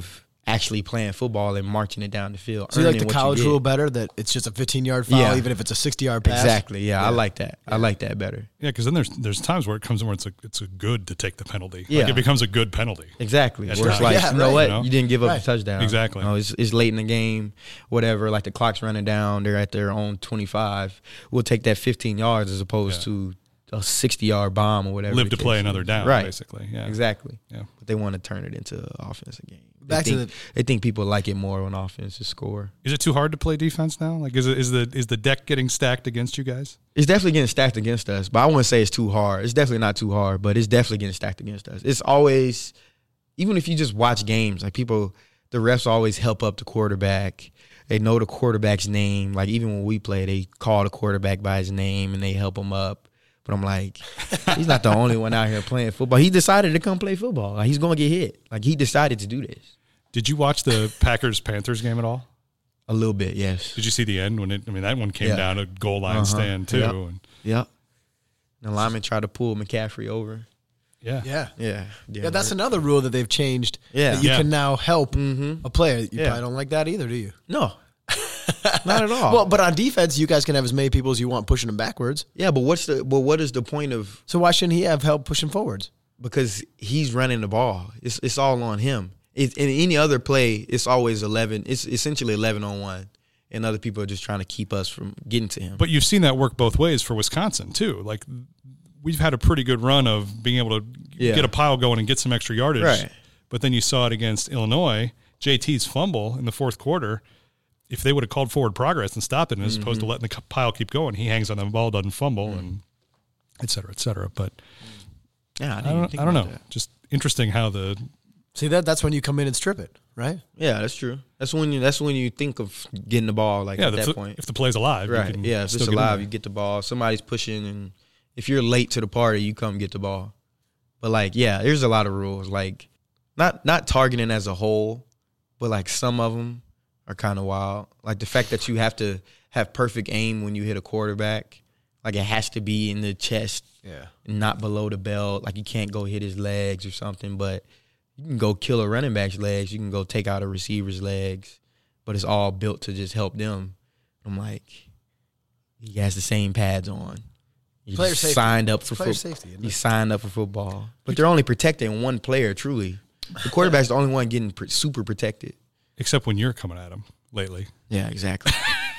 M: actually playing football and marching it down the field.
F: So you like the college rule better, that it's just a 15-yard foul, even if it's a 60-yard pass?
M: Exactly, yeah. I like that. I like that better.
G: Yeah, because then there's times where it comes where it's a good to take the penalty.
M: Yeah.
G: Like it becomes a good penalty.
M: Exactly. Where it's like, you know what? You didn't give up a touchdown.
G: Exactly.
M: You know, it's late in the game, whatever, like the clock's running down, they're at their own 25. We'll take that 15 yards as opposed to a 60-yard bomb or whatever.
G: Live to play another down, basically. Yeah,
M: exactly.
G: Yeah,
M: but they want to turn it into an offensive game.
F: They think people like it more when offenses score.
G: Is it too hard to play defense now? Like, is the deck getting stacked against you guys?
M: It's definitely getting stacked against us, but I wouldn't say it's too hard. It's definitely not too hard, but it's definitely getting stacked against us. It's always, even if you just watch games, like the refs always help up the quarterback. They know the quarterback's name. Like even when we play, they call the quarterback by his name and they help him up. But I'm like, he's not the only one out here playing football. He decided to come play football. Like he's going to get hit. Like he decided to do this.
G: Did you watch the Packers-Panthers game at all?
M: A little bit, yes.
G: Did you see the end when that one came down a goal line stand too?
M: Yep. The lineman tried to pull McCaffrey over.
F: Yeah.
M: Yeah.
F: That's another rule that they've changed.
M: Yeah.
F: That you can now help a player. You probably don't like that either, do you?
M: No. Not at all.
F: Well, but on defense, you guys can have as many people as you want pushing them backwards.
M: Yeah, but what is the point of?
F: So why shouldn't he have help pushing forwards?
M: Because he's running the ball. It's all on him. In any other play, it's always 11. It's essentially 11-on-1, and other people are just trying to keep us from getting to him.
G: But you've seen that work both ways for Wisconsin too. Like we've had a pretty good run of being able to get a pile going and get some extra yardage.
M: Right.
G: But then you saw it against Illinois. JT's fumble in the fourth quarter. If they would have called forward progress and stopped it, as opposed to letting the pile keep going, he hangs on the ball, doesn't fumble, and et cetera, et cetera. But
M: yeah,
G: I don't know. Just interesting how the
F: see that's when you come in and strip it, right?
M: Yeah, that's true. That's when you think of getting the ball. Like at that point,
G: if the play's alive,
M: right? Yeah, if it's alive, you get the ball. Somebody's pushing, and if you're late to the party, you come get the ball. But there's a lot of rules. Like not targeting as a whole, but like some of them are kind of wild. Like the fact that you have to have perfect aim when you hit a quarterback. Like it has to be in the chest, and not below the belt. Like you can't go hit his legs or something, but you can go kill a running back's legs. You can go take out a receiver's legs, but it's all built to just help them. I'm like, he has the same pads on. He signed up for football. He signed up for football, but they're only protecting one player. Truly, the quarterback's the only one getting super protected.
G: Except when you're coming at him lately.
M: Yeah, exactly.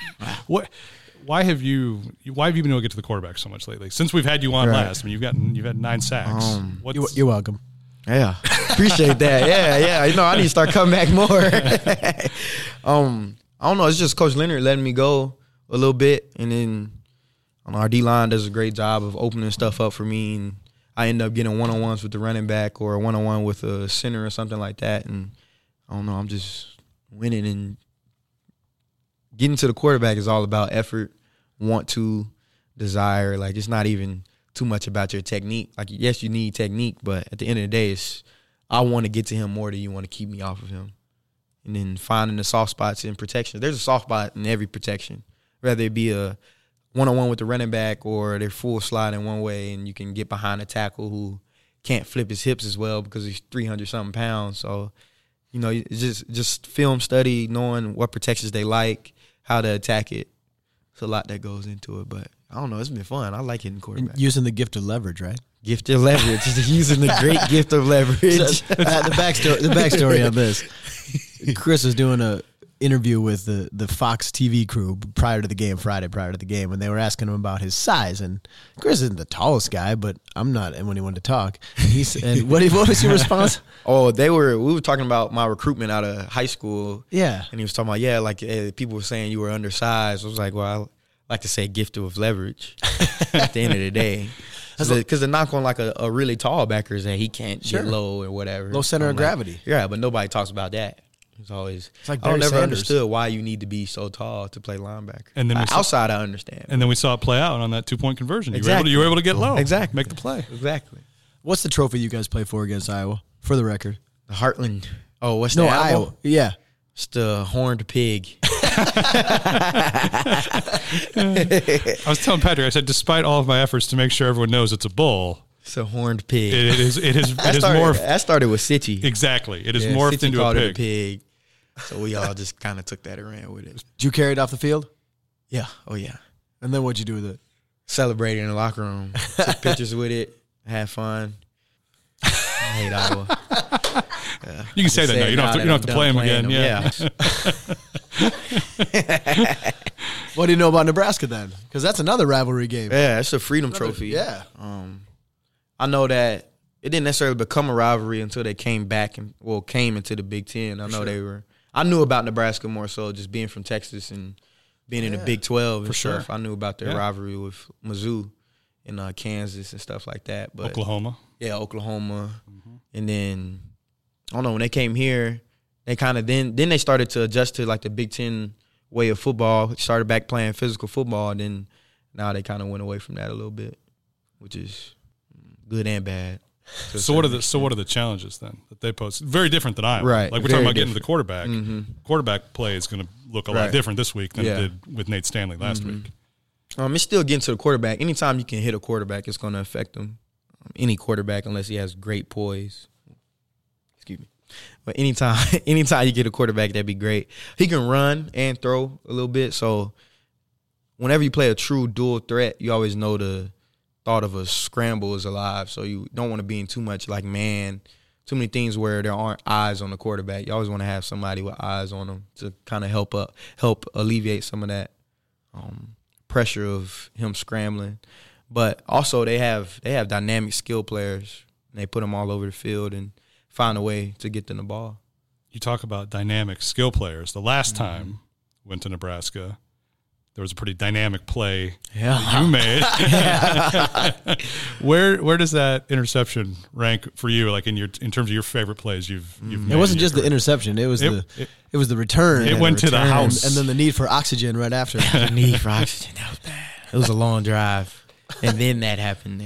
G: Why have you been able to get to the quarterback so much lately? Since we've had you on last, I mean, you've had 9 sacks.
F: You're welcome.
M: Yeah, appreciate that. Yeah. You know, I need to start coming back more. I don't know. It's just Coach Leonard letting me go a little bit, and then our D-line does a great job of opening stuff up for me, and I end up getting one-on-ones with the running back or a one-on-one with a center or something like that, and I don't know. I'm just winning, and getting to the quarterback is all about effort, want to, desire. Like it's not even too much about your technique. Like yes, you need technique, but at the end of the day, I want to get to him more than you want to keep me off of him. And then finding the soft spots in protection. There's a soft spot in every protection, whether it be a one-on-one with the running back or they're full sliding one way, and you can get behind a tackle who can't flip his hips as well because he's 300-something pounds. So, you know, it's just film study, knowing what protections they like, how to attack it. It's a lot that goes into it, but I don't know. It's been fun. I like hitting quarterback.
F: And using the gift of leverage, right?
M: Gift of leverage. Using the great gift of leverage.
F: The backstory on this. Chris was doing a interview with the Fox TV crew Friday prior to the game, and they were asking him about his size. And Chris isn't the tallest guy, but I'm not. And when he wanted to talk, and what was your response?
M: Oh, we were talking about my recruitment out of high school.
F: Yeah,
M: and he was talking about people were saying you were undersized. I was like, well, I like to say gift of leverage. At the end of the day. Because the knock on like a really tall backer is that he can't get low or whatever.
F: Low center of gravity.
M: Yeah, but nobody talks about that. It's like
F: I
M: never understood why you need to be so tall to play linebacker.
G: And then
M: outside, I understand.
G: And then we saw it play out on that 2-point conversion.
M: Exactly.
G: You were able to get low.
M: Exactly.
G: Make the play.
M: Exactly.
F: What's the trophy you guys play for against Iowa? For the record.
M: The Heartland. Oh, what's the
F: Iowa? Yeah.
M: It's the horned pig.
G: I was telling Patrick, I said, despite all of my efforts to make sure everyone knows it's a bull,
M: it's a horned pig.
G: It is morphed.
M: That started with Sitchy.
G: Exactly. It is morphed
M: Sitchy
G: into a pig.
M: It a pig. So we all just kind of took that and ran with it.
F: Did you carry it off the field?
M: Yeah. Oh, yeah.
F: And then what'd you do with it?
M: Celebrated in the locker room. Took pictures with it. Had fun. I hate Iowa.
G: You can say that now. You don't have to play them again. Yeah.
F: What do you know about Nebraska then? Because that's another rivalry game.
M: Yeah, it's a Freedom Trophy.
F: Yeah.
M: I know that it didn't necessarily become a rivalry until they came back and came into the Big Ten. I knew about Nebraska more so just being from Texas and being in the Big 12 and stuff. I knew about their rivalry with Mizzou and Kansas and stuff like that. But
G: Oklahoma.
M: Yeah, Oklahoma. Mm-hmm. And then I don't know, when they came here, they kind of then they started to adjust to like the Big Ten way of football. Started back playing physical football, and then now they kind of went away from that a little bit, which is good and bad.
G: So what are the challenges then that they pose? Very different than Iowa.
M: Right.
G: Like we're talking about getting to the quarterback. Mm-hmm. Quarterback play is going to look a lot different this week than it did with Nate Stanley last week.
M: It's still getting to the quarterback. Anytime you can hit a quarterback, it's going to affect him. Any quarterback, unless he has great poise. Excuse me. But anytime you get a quarterback, that'd be great. He can run and throw a little bit. So whenever you play a true dual threat, you always know the thought of a scramble is alive. So you don't want to be in too much like man, too many things where there aren't eyes on the quarterback. You always want to have somebody with eyes on them to kind of help alleviate some of that pressure of him scrambling. But also they have dynamic skill players. And they put them all over the field and find a way to get them the ball.
G: You talk about dynamic skill players. The last time I went to Nebraska, there was a pretty dynamic play that you made. Where does that interception rank for you? Like in terms of your favorite plays you've made?
F: It wasn't just the interception. It was the return.
G: It went to the house,
F: and then the need for oxygen right after.
M: The need for oxygen, that was bad. It was a long drive, and then that happened.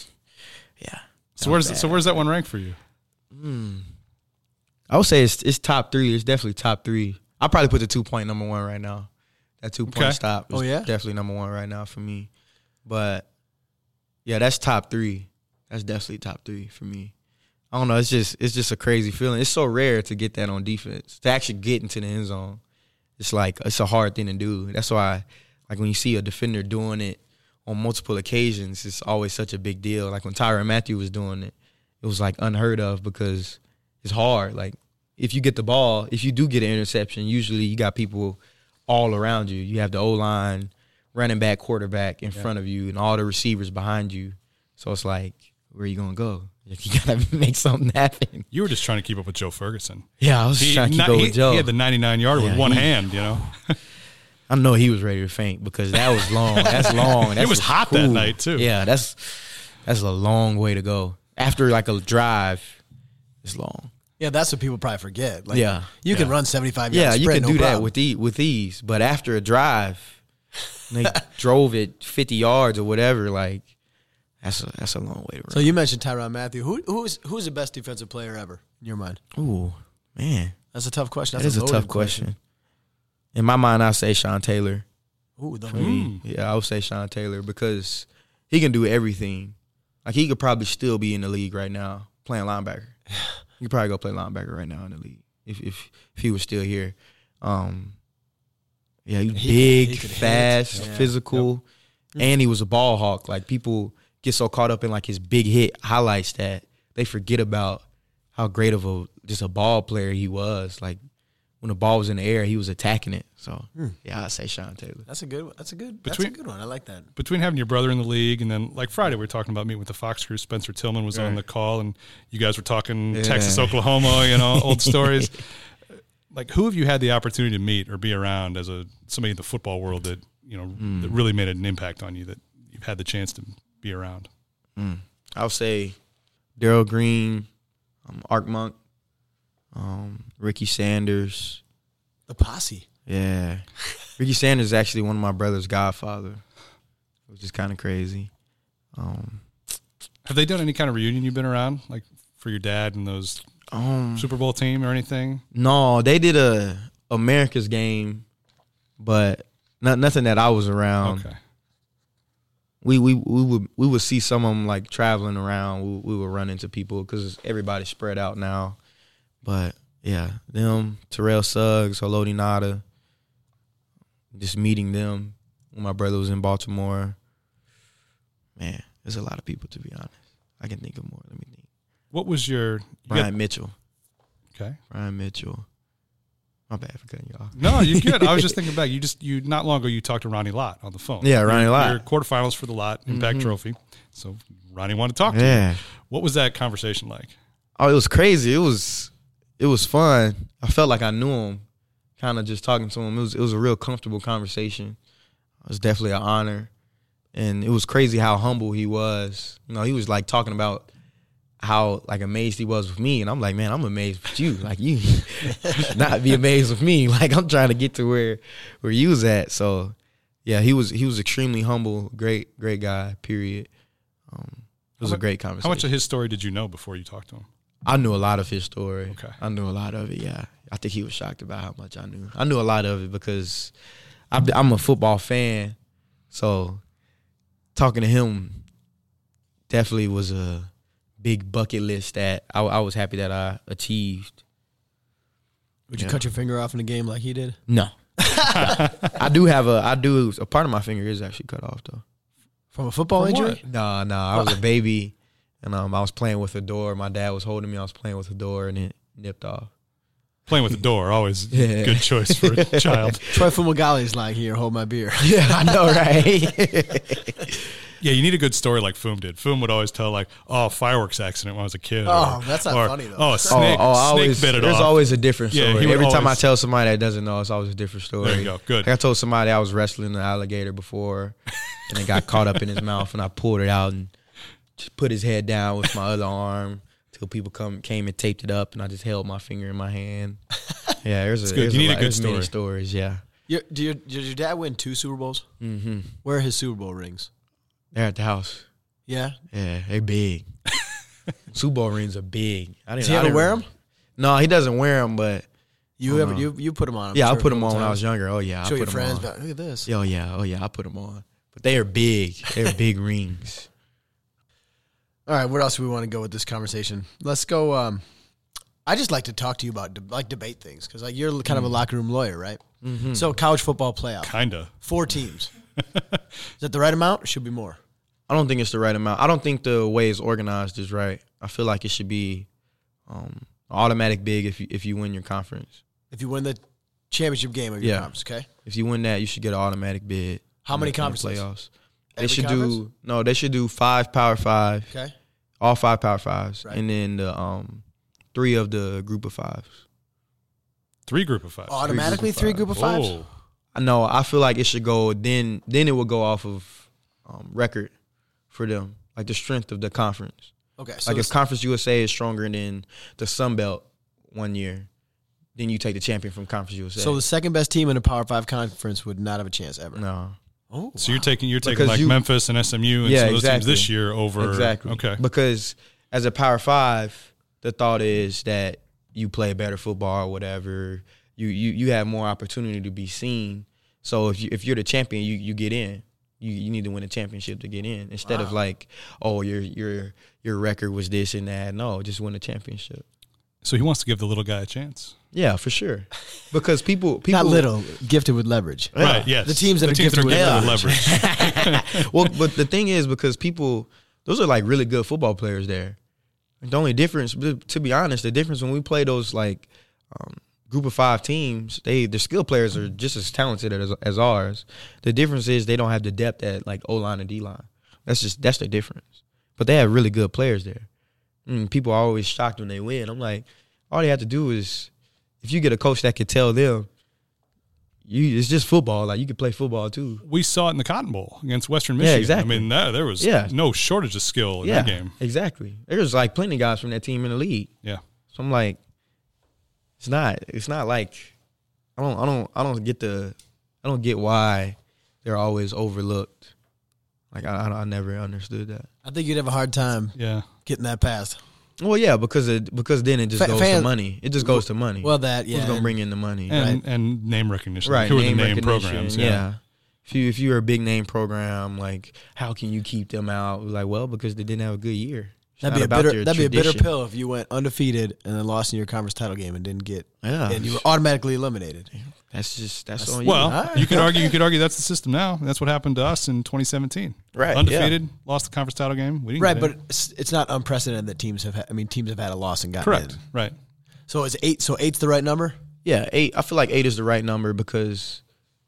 G: So where's that one rank for you?
M: I would say it's top 3. It's definitely top 3. I'll probably put the 2-point number 1 right now. That 2-point stop is definitely number 1 right now for me. But, yeah, that's top 3. That's definitely top 3 for me. I don't know. It's just a crazy feeling. It's so rare to get that on defense, to actually get into the end zone. It's a hard thing to do. That's why, like, when you see a defender doing it on multiple occasions, it's always such a big deal. Like when Tyrann Mathieu was doing it, it was like unheard of because it's hard. Like if you get the ball, if you do get an interception, usually you got people all around you. You have the O-line, running back, quarterback in front of you, and all the receivers behind you. So it's like, where are you going to go? You got to make something happen.
G: You were just trying to keep up with Joe Ferguson.
M: Yeah, I was trying to keep up with Joe.
G: He had the 99-yarder with one hand, you know.
M: I know he was ready to faint because that was long. That's long.
G: It was hot that night, too.
M: Yeah, that's a long way to go. After, like, a drive, it's long.
F: Yeah, that's what people probably forget. Like, you can run 75 yards.
M: Yeah, you
F: sprint,
M: can do
F: no
M: that
F: problem.
M: with ease. But after a drive, they drove it 50 yards or whatever. Like that's a long way to run.
F: So you mentioned Tyrann Mathieu. Who's the best defensive player ever in your mind?
M: Ooh, man,
F: that's a tough question.
M: That is a tough question. In my mind, I say Sean Taylor.
F: Ooh,
M: yeah, I would say Sean Taylor because he can do everything. Like he could probably still be in the league right now playing linebacker. He could probably go play linebacker right now in the league if he was still here. Yeah, he's big, fast, physical, and he was a ball hawk. Like people get so caught up in like his big hit highlights that they forget about how great of a ball player he was. Like when the ball was in the air, he was attacking it. So yeah, I'd say Sean Taylor.
F: That's a good one. That's a good one. I like that.
G: Between having your brother in the league and then like Friday we were talking about meeting with the Fox crew. Spencer Tillman was on the call and you guys were talking Texas, Oklahoma, old stories. Like who have you had the opportunity to meet or be around as somebody in the football world that that really made an impact on you that you've had the chance to be around?
M: I would say Darrell Green, Art Monk, Ricky Sanders.
F: The posse.
M: Yeah. Ricky Sanders is actually one of my brother's godfather, which is kind of crazy.
G: Have they done any kind of reunion you've been around, like for your dad and those Super Bowl team or anything?
M: No, they did a America's game, but nothing that I was around.
G: Okay.
M: We would see some of them like traveling around. We would run into people because everybody's spread out now. But Yeah, them, Terrell Suggs, Haloti Ngata, just meeting them when my brother was in Baltimore. Man, there's a lot of people, to be honest. I can think of more. Let me think.
G: What was your
M: Brian Mitchell?
G: Okay,
M: Brian Mitchell. My bad for cutting you off.
G: No, you're good. I was just thinking back. You not long ago you talked to Ronnie Lott on the phone.
M: Yeah, Ronnie Lott.
G: Your quarterfinals for the Lott Impact Trophy. So Ronnie wanted to talk to you. What was that conversation like?
M: Oh, it was crazy. It was fun. I felt like I knew him, kind of just talking to him. It was a real comfortable conversation. It was definitely an honor. And it was crazy how humble he was. You know, he was like talking about how like amazed he was with me, and I'm like, man, I'm amazed with you. Like, you should not be amazed with me. Like, I'm trying to get to where you was at. So yeah, he was extremely humble, great guy, period. It was a great conversation.
G: How much of his story did you know before you talked to him?
M: I knew a lot of his story.
G: Okay.
M: I knew a lot of it, yeah. I think he was shocked about how much I knew. I knew a lot of it because I'm a football fan, so talking to him definitely was a big bucket list that I was happy that I achieved.
F: Would you cut your finger off in a game like he did?
M: No. I do a part of my finger is actually cut off though.
F: From a football injury?
M: No. I was a baby and I was playing with a door. My dad was holding me. I was playing with a door and it nipped off.
G: Playing with the door, always a good choice for a child.
F: Troy Fumagali's like, here, hold my beer.
M: Yeah, I know, right?
G: Yeah, you need a good story like Foom did. Foom would always tell like, fireworks accident when I was a kid.
F: Oh, that's not funny though.
G: Snake bit it off.
M: There's always a different story.
G: Yeah,
M: every time I tell somebody that doesn't know, it's always a different story.
G: There you go, good.
M: Like I told somebody I was wrestling an alligator before, and it got caught up in his mouth, and I pulled it out and just put his head down with my other arm till people came and taped it up, and I just held my finger in my hand. Yeah, there's
G: good. You need a good
M: there's
G: story.
M: many stories, yeah.
F: Did your dad win 2 Super Bowls?
M: Mm-hmm.
F: Where are his Super Bowl rings?
M: They're at the house.
F: Yeah?
M: Yeah, they big. Super Bowl rings are big.
F: Does he ever wear them?
M: No, he doesn't wear them, but
F: you put them on.
M: Yeah, I put them on when I was younger. Oh yeah,
F: show
M: I put
F: your
M: them
F: friends.
M: on.
F: But look at this.
M: Oh yeah, I put them on. But they are big. They're big rings.
F: All right, where else do we want to go with this conversation? Let's go. I just like to talk to you about debate things because you're kind of a locker room lawyer, right?
M: Mm-hmm.
F: So college football playoff,
G: kinda 4
F: teams. Is that the right amount? Or should be more?
M: I don't think it's the right amount. I don't think the way it's organized is right. I feel like it should be automatic big if you win your conference.
F: If you win the championship game of your conference, okay?
M: If you win that, you should get an automatic bid.
F: How many conferences?
M: Playoffs.
F: They should
M: do 5 Power 5.
F: Okay.
M: All 5 Power 5s.
F: Right.
M: And then the 3 of the group of 5s.
G: 3 group of 5s.
F: Automatically 3 group of 5s?
M: No, I feel like it should go then it would go off of record for them, like the strength of the conference.
F: Okay. So
M: like if Conference USA is stronger than the Sun Belt one year, then you take the champion from Conference USA.
F: So the second best team in a Power 5 conference would not have a chance ever.
M: No.
F: Oh,
G: so you're taking like Memphis and SMU and some of those teams this year over.
M: Exactly.
G: Okay.
M: Because as a Power 5, the thought is that you play better football or whatever. You have more opportunity to be seen. So if you're the champion, you get in. You need to win a championship to get in instead of like, oh, your record was this and that. No, just win a championship.
G: So he wants to give the little guy a chance.
M: Yeah, for sure. Because people
F: not little, gifted with leverage.
G: Yeah. Right, yes.
F: The teams that are gifted with
G: leverage.
M: Well, but the thing is, because those are like really good football players there. The only difference, to be honest, the difference when we play those like group of 5 teams, their skill players are just as talented as ours. The difference is they don't have the depth at like O-line and D-line. That's the difference. But they have really good players there. People are always shocked when they win. I'm like, all they have to do is, if you get a coach that can tell them, it's just football. Like, you can play football too.
G: We saw it in the Cotton Bowl against Western Michigan.
M: Yeah, exactly.
G: I mean, there was no shortage of skill in that game.
M: Exactly. There's like plenty of guys from that team in the league.
G: Yeah.
M: So I'm like, it's not like I don't get why they're always overlooked. Like I never understood that.
F: I think you'd have a hard time getting that passed.
M: Well, yeah, because then it just goes to money. It just goes to money.
F: Well,
M: who's gonna bring in the money?
G: And name recognition.
M: Right.
G: Who are the name programs?
M: Yeah. If you're a big name program, like how can you keep them out? Like, well, because they didn't have a good year.
F: That'd be a bitter pill if you went undefeated and then lost in your conference title game and didn't get, and you were automatically eliminated.
M: That's on you.
G: Well, you could argue that's the system now. That's what happened to us in 2017.
M: Right,
G: undefeated, lost the conference title game. We didn't
F: right, but it's not unprecedented that teams have. Teams have had a loss and gotten
G: correct.
F: In.
G: Right.
F: So is 8? So 8's the right number?
M: Yeah, 8. I feel like 8 is the right number because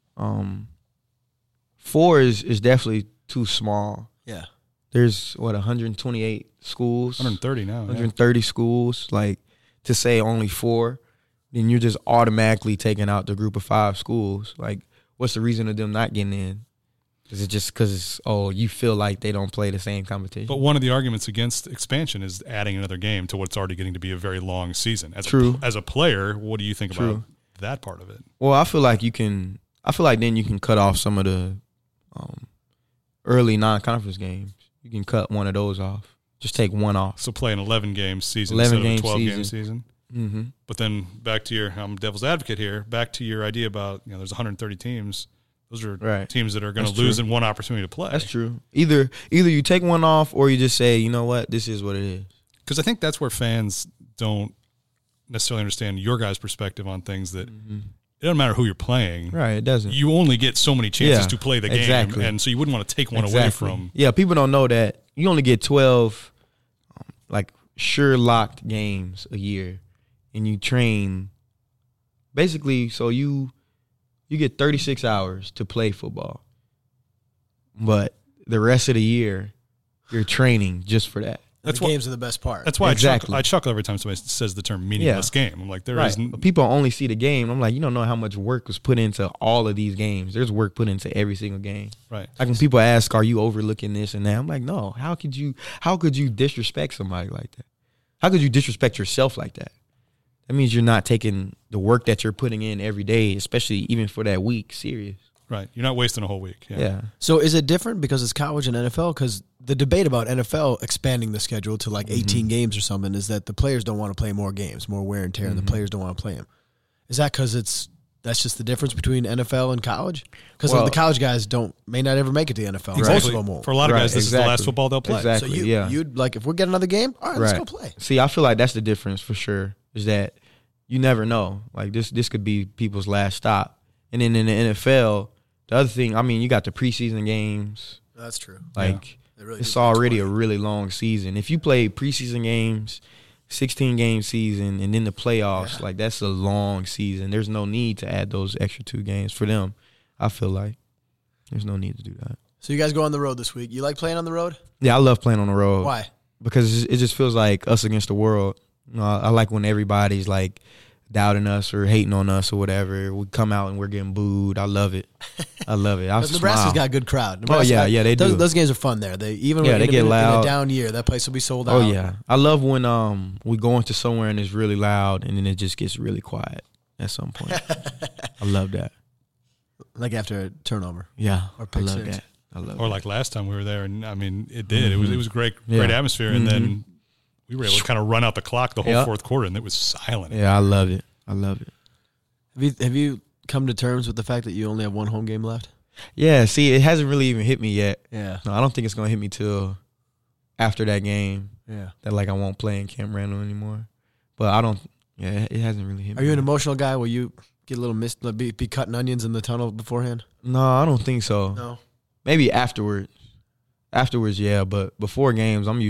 M: 4 is definitely too small.
F: Yeah.
M: There's 128 schools,
G: 130 now,
M: 130 schools. Like to say only 4, then you're just automatically taking out the group of 5 schools. Like, what's the reason of them not getting in? Is it just because you feel like they don't play the same competition?
G: But one of the arguments against expansion is adding another game to what's already getting to be a very long season. As a player, what do you think about that part of it?
M: Well, I feel like then you can cut off some of the early non-conference games. You can cut one of those off. Just take one off.
G: So play an 11-game season instead of a 12-game season.
M: Mm-hmm.
G: But then back to your devil's advocate here. Back to your idea about there's 130 teams. Those are teams that are going to lose in one opportunity to play.
M: That's true. Either you take one off or you just say, you know what, this is what it is.
G: Because I think that's where fans don't necessarily understand your guys' perspective on things that it doesn't matter who you're playing.
M: Right, it doesn't.
G: You only get so many chances to play the game, and so you wouldn't want to take one away from.
M: Yeah, people don't know that you only get 12 sure-locked games a year, and you train basically so you get 36 hours to play football, but the rest of the year you're training just for that.
F: The games are the best part.
G: That's why I chuckle every time somebody says the term meaningless game. I'm like,
M: people only see the game. I'm like, you don't know how much work was put into all of these games. There's work put into every single game.
G: Right.
M: Like when people ask, are you overlooking this and that? I'm like, no. How could you disrespect somebody like that? How could you disrespect yourself like that? That means you're not taking the work that you're putting in every day, especially even for that week, serious.
G: Right. You're not wasting a whole week.
M: Yeah.
F: So is it different because it's college and NFL? Because the debate about NFL expanding the schedule to 18 games or something is that the players don't want to play more games, more wear and tear, and the players don't want to play them. Is that because that's just the difference between NFL and college? Because the college guys most not ever make it to the NFL.
G: Exactly.
F: Most of them won't.
G: For a lot of guys, this is the last football they'll play.
M: Exactly.
F: So you'd if we get another game, all right, let's go play.
M: See, I feel like that's the difference for sure, is that you never know. Like this could be people's last stop. And then in the NFL, the other thing, you got the preseason games.
F: That's true.
M: It's already a really long season. If you play preseason games, 16-game season, and then the playoffs, that's a long season. There's no need to add those extra 2 games for them. I feel like there's no need to do that.
F: So you guys go on the road this week. You like playing on the road?
M: Yeah, I love playing on the road.
F: Why?
M: Because it just feels like us against the world. I like when everybody's doubting us or hating on us or whatever. We come out and we're getting booed. I love it.
F: Nebraska's got a good crowd.
M: They do.
F: Those games are fun there. They
M: get loud.
F: In a down year, that place will be sold out.
M: Oh yeah, I love when we go into somewhere and it's really loud and then it just gets really quiet at some point. I love that.
F: Like after a turnover.
M: Yeah,
F: or
M: I love that.
G: Or like last time we were there, and it did. It was a great atmosphere, and then we were able to kind of run out the clock the whole fourth quarter, and it was silent.
M: Yeah, I love it.
F: Have you come to terms with the fact that you only have one home game left?
M: Yeah, see, it hasn't really even hit me yet.
F: Yeah.
M: No, I don't think it's going to hit me till after that game.
F: Yeah.
M: That I won't play in Camp Randall anymore. But it hasn't really hit me.
F: Are you an emotional guy? Will you get a little be cutting onions in the tunnel beforehand?
M: No, I don't think so.
F: No.
M: Maybe afterwards. Afterwards, yeah, but before games, I'm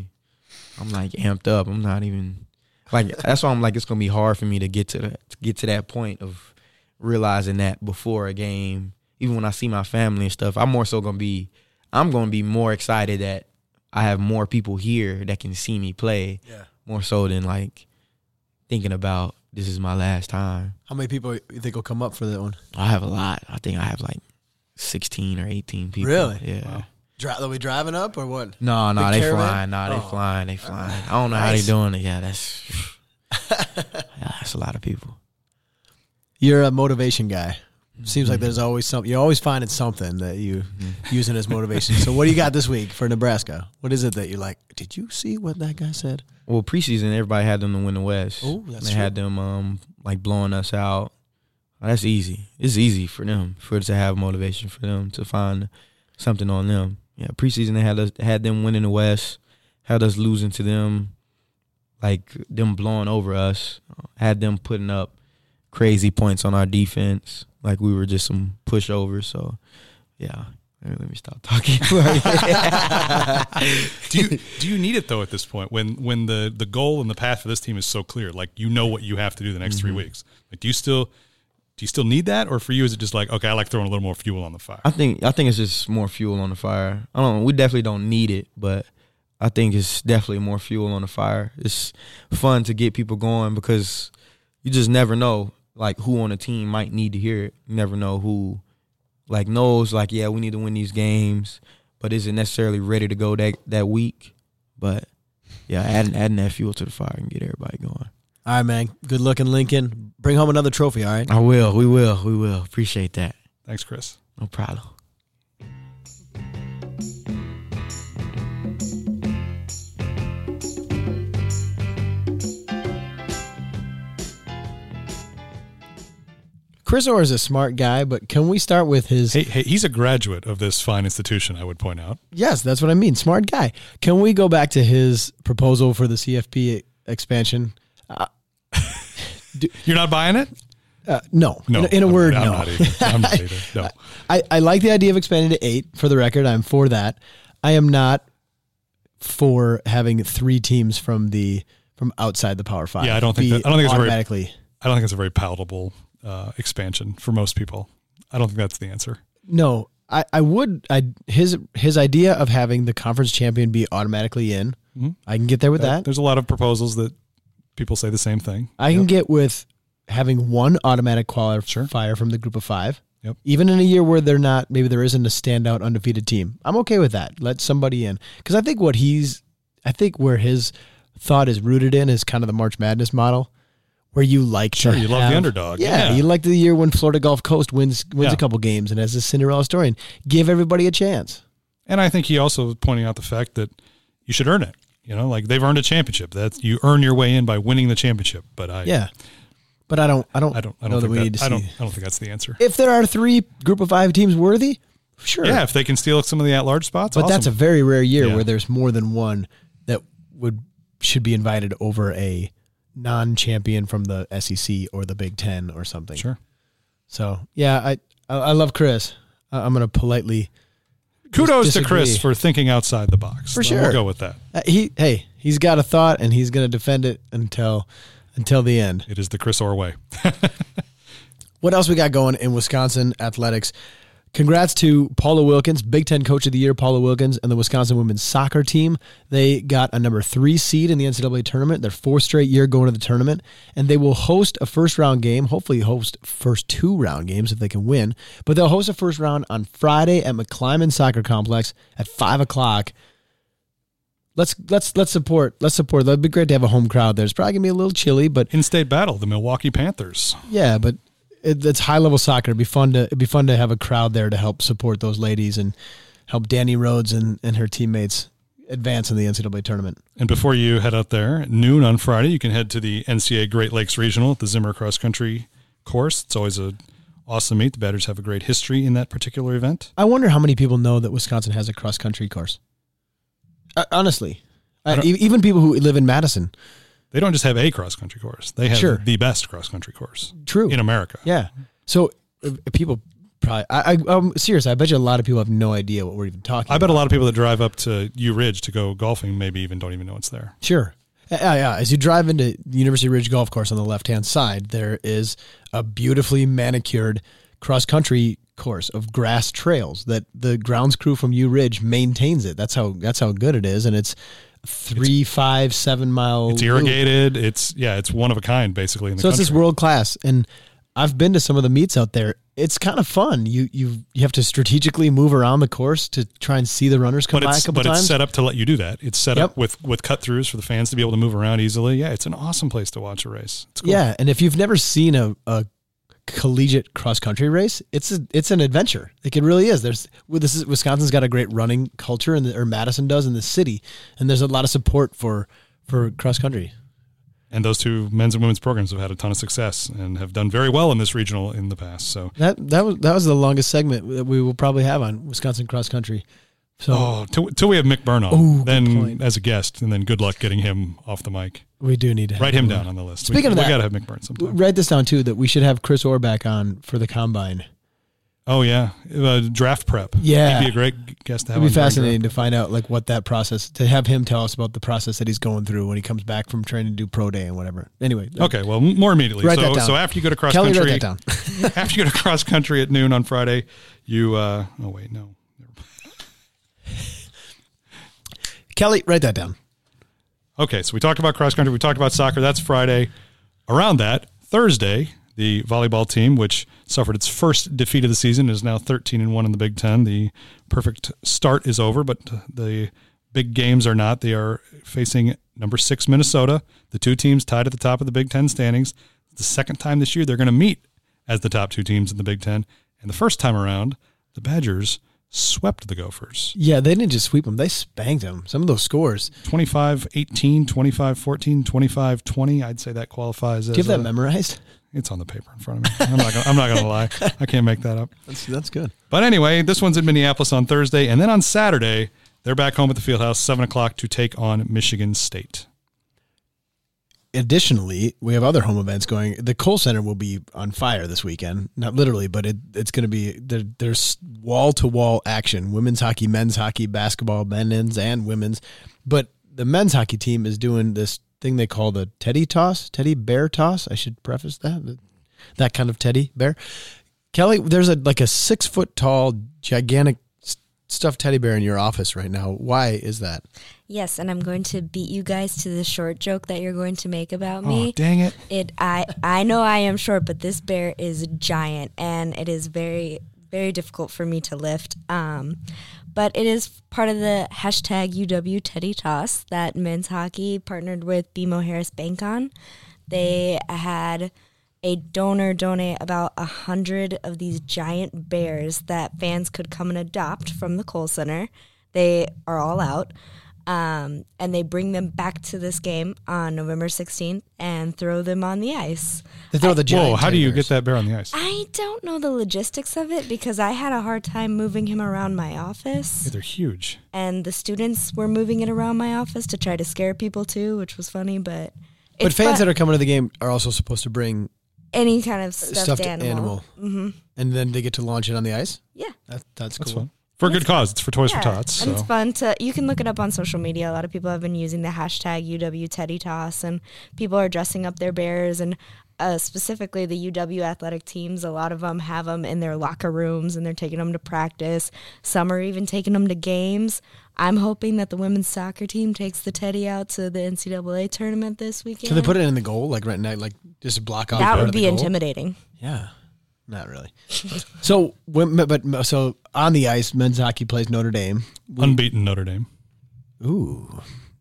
M: amped up. I'm not even that's why I'm it's gonna be hard for me to get to that point of realizing that before a game. Even when I see my family and stuff, I'm gonna be more excited that I have more people here that can see me play.
F: Yeah.
M: More so than thinking about this is my last time.
F: How many people you think will come up for that one?
M: I have a lot. I think I have 16 or 18 people.
F: Really?
M: Yeah.
F: Wow. They'll be driving up or what?
M: No, they flying. No, they flying. They flying. I don't know how they doing it. Yeah, that's a lot of people.
F: You're a motivation guy. Seems like there's always something. You're always finding something that you using as motivation. So what do you got this week for Nebraska? What is it that you're like, did you see what that guy said?
M: Well, preseason, everybody had them to win the West.
F: Oh, that's
M: They
F: true.
M: had them blowing us out. That's easy. It's easy for them, to have motivation for them to find something on them. Yeah, preseason they had them winning the West. had us losing to them, like them blowing over us, had them putting up crazy points on our defense, like we were just some pushovers. So, yeah. Let me stop talking.
G: Do you need it though at this point when the goal and the path for this team is so clear? Like you know what you have to do the next 3 weeks. Like do you still need that, or for you is it just like, okay, I like throwing a little more fuel on the fire?
M: I think it's just more fuel on the fire. I don't know. We definitely don't need it, but I think it's definitely more fuel on the fire. It's fun to get people going because you just never know like who on the team might need to hear it. You never know who like knows like, yeah, we need to win these games, but isn't necessarily ready to go that week. But yeah, adding that fuel to the fire and get everybody going.
F: All right, man. Good looking, Lincoln. Bring home another trophy, all right?
M: I will. We will. Appreciate that.
G: Thanks, Chris.
M: No problem.
F: Chris Orr is a smart guy, but can we start with his...
G: Hey, he's a graduate of this fine institution, I would point out.
F: Yes, that's what I mean. Smart guy. Can we go back to his proposal for the CFP expansion?
G: You're not buying it?
F: No. In a word, no.
G: I'm not either. No.
F: I like the idea of expanding to 8. For the record, I'm for that. I am not for having 3 teams from outside the Power 5.
G: Yeah, I don't think it's a very palatable expansion for most people. I don't think that's the answer.
F: No, his idea of having the conference champion be automatically in, I can get there with that.
G: There's a lot of proposals that people say the same thing.
F: I can get with having one automatic qualifier from the group of 5.
G: Yep.
F: Even in a year where maybe there isn't a standout undefeated team. I'm okay with that. Let somebody in. Because I think where his thought is rooted in is kind of the March Madness model, where you like
G: you love the underdog.
F: Yeah, you like the year when Florida Gulf Coast wins a couple games and has a Cinderella story, and give everybody a chance.
G: And I think he also was pointing out the fact that you should earn it. You know, like they've earned a championship. That you earn your way in by winning the championship. But I don't know that we need to see. I don't think that's the answer.
F: If there are 3 group of 5 teams worthy, sure.
G: Yeah, if they can steal some of the at-large spots,
F: but
G: awesome.
F: That's a very rare year where there's more than one that should be invited over a non-champion from the SEC or the Big Ten or something.
G: Sure.
F: So yeah, I love Chris. I'm going to politely
G: kudos to Chris for thinking outside the box.
F: For sure,
G: we'll go with that.
F: He's got a thought and he's going to defend it until the end.
G: It is the Chris Orr way.
F: What else we got going in Wisconsin athletics? Congrats to Paula Wilkins, Big Ten Coach of the Year, Paula Wilkins, and the Wisconsin women's soccer team. They got a number 3 seed in the NCAA tournament. Their 4th straight year going to the tournament, and they will host a first-round game, hopefully host first 2-round games if they can win, but they'll host a first round on Friday at McClymonds Soccer Complex at 5 o'clock. Let's support. That'd be great to have a home crowd there. It's probably going to be a little chilly, but...
G: In-state battle, the Milwaukee Panthers.
F: Yeah, but... It's high-level soccer. It'd be fun to have a crowd there to help support those ladies and help Danny Rhodes and her teammates advance in the NCAA tournament.
G: And before you head out there, at noon on Friday, you can head to the NCAA Great Lakes Regional at the Zimmer Cross Country course. It's always an awesome meet. The Badgers have a great history in that particular event.
F: I wonder how many people know that Wisconsin has a cross-country course. Honestly. Even people who live in Madison.
G: They don't just have a cross-country course. They have the best cross-country course.
F: True.
G: In America.
F: Yeah. So people probably, I'm serious, I bet you a lot of people have no idea what we're even talking about.
G: I bet a lot of people that drive up to U Ridge to go golfing maybe even don't even know it's there.
F: Sure. Yeah. As you drive into the University Ridge Golf Course on the left-hand side, there is a beautifully manicured cross-country course of grass trails that the grounds crew from U Ridge maintains it. That's how good it is, and it's 3, 5, 7 mile.
G: It's irrigated. Loop. It's one of a kind basically in the country.
F: So it's this world class, and I've been to some of the meets out there. It's kind of fun. You have to strategically move around the course to try and see the runners come by a couple times.
G: But it's set up to let you do that. It's set up with cut throughs for the fans to be able to move around easily. Yeah, it's an awesome place to watch a race. It's cool.
F: Yeah, and if you've never seen a collegiate cross country race, it's an adventure. Like it really is. Wisconsin's got a great running culture, or Madison does in the city, and there's a lot of support for cross country.
G: And those 2 men's and women's programs have had a ton of success and have done very well in this regional in the past. So
F: that was the longest segment that we will probably have on Wisconsin cross country. So
G: till we have Mick Byrne on, then as a guest, and then good luck getting him off the mic.
F: We do need to
G: write him down on the list.
F: Speaking of that,
G: we got to have Mick Byrne sometime.
F: Write this down too, that we should have Chris Orback on for the combine.
G: Oh yeah, draft prep.
F: Yeah,
G: he'd be a great guest to have.
F: It'd be fascinating to find out like what that process, to have him tell us about the process that he's going through when he comes back from training to do pro day and whatever. Anyway,
G: okay, well, more immediately.
F: Write that down.
G: So after you go to cross
F: Kelly,
G: country,
F: write that down.
G: After you go to cross country at noon on Friday, you. Oh wait, no.
F: Kelly, write that down.
G: Okay, so we talked about cross country. We talked about soccer. That's Friday. Around that, Thursday, the volleyball team, which suffered its first defeat of the season, is now 13-1 in the Big Ten. The perfect start is over, but the big games are not. They are facing number 6 Minnesota, the two teams tied at the top of the Big Ten standings. It's the second time this year they're going to meet as the top two teams in the Big Ten. And the first time around, the Badgers swept the Gophers.
F: Yeah, they didn't just sweep them. They spanked them. Some of those scores.
G: 25-18, 25-14, 25-20. I'd say that qualifies as...
F: Do you have that memorized?
G: It's on the paper in front of me. I'm not gonna lie. I can't make that up.
F: That's good.
G: But anyway, this one's in Minneapolis on Thursday, and then on Saturday, they're back home at the Fieldhouse, 7 o'clock, to take on Michigan State.
F: Additionally, we have other home events going. The Kohl Center will be on fire this weekend. Not literally, but it's going to be, there's wall-to-wall action. Women's hockey, men's hockey, basketball, men's and women's. But the men's hockey team is doing this thing they call the teddy bear toss. I should preface that kind of teddy bear. Kelly, there's a 6 foot tall, gigantic stuffed teddy bear in your office right now. Why is that?
N: Yes, and I'm going to beat you guys to the short joke that you're going to make about me.
G: Oh, dang it.
N: I know I am short, but this bear is giant, and it is very, very difficult for me to lift. But it is part of the hashtag UW Teddy Toss that men's hockey partnered with BMO Harris Bank on. They had a donor donate about 100 of these giant bears that fans could come and adopt from the Kohl Center. They are all out. And they bring them back to this game on November 16th and throw them on the ice.
F: They throw the giant.
G: Whoa, how do you get that bear on the ice?
N: I don't know the logistics of it because I had a hard time moving him around my office.
G: Yeah, they're huge.
N: And the students were moving it around my office to try to scare people too, which was funny. But
F: fans that are coming to the game are also supposed to bring
N: any kind of stuffed animal.
F: Mm-hmm. And then they get to launch it on the ice?
N: Yeah.
F: That's cool.
G: Fun. For a good cause. It's for Toys for Tots.
N: And it's fun you can look it up on social media. A lot of people have been using the hashtag UW Teddy Toss, and people are dressing up their bears, and specifically the UW athletic teams, a lot of them have them in their locker rooms, and they're taking them to practice. Some are even taking them to games. I'm hoping that the women's soccer team takes the Teddy out to the NCAA tournament this weekend.
F: Can they put it in the goal, like right now, like just block off?
N: That would be intimidating.
F: Yeah. Not really. So on the ice, men's hockey plays Notre Dame.
G: Unbeaten Notre Dame.
F: Ooh.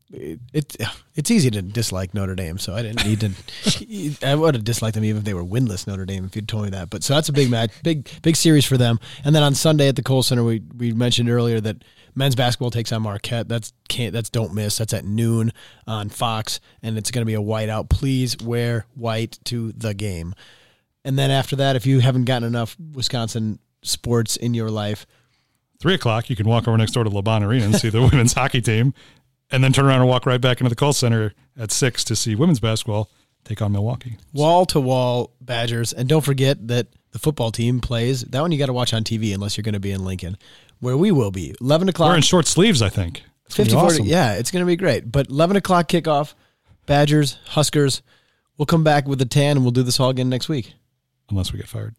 F: It's easy to dislike Notre Dame, so I didn't need to. I would have disliked them even if they were winless Notre Dame, if you'd told me that. But so that's a big match, big series for them. And then on Sunday at the Kohl Center, we mentioned earlier that men's basketball takes on Marquette. That's don't miss. That's at noon on Fox, and it's going to be a whiteout. Please wear white to the game. And then after that, if you haven't gotten enough Wisconsin sports in your life,
G: 3 o'clock, you can walk over next door to LeBron Arena and see the women's hockey team, and then turn around and walk right back into the Kohl Center at 6 to see women's basketball take on Milwaukee.
F: Wall-to-wall Badgers. And don't forget that the football team plays. That one you got to watch on TV unless you're going to be in Lincoln, where we will be. 11 o'clock.
G: We're in short sleeves, I think.
F: 50-40. Awesome. Yeah, it's going to be great. But 11 o'clock kickoff, Badgers, Huskers. We'll come back with the tan, and we'll do this all again next week.
G: Unless we get fired.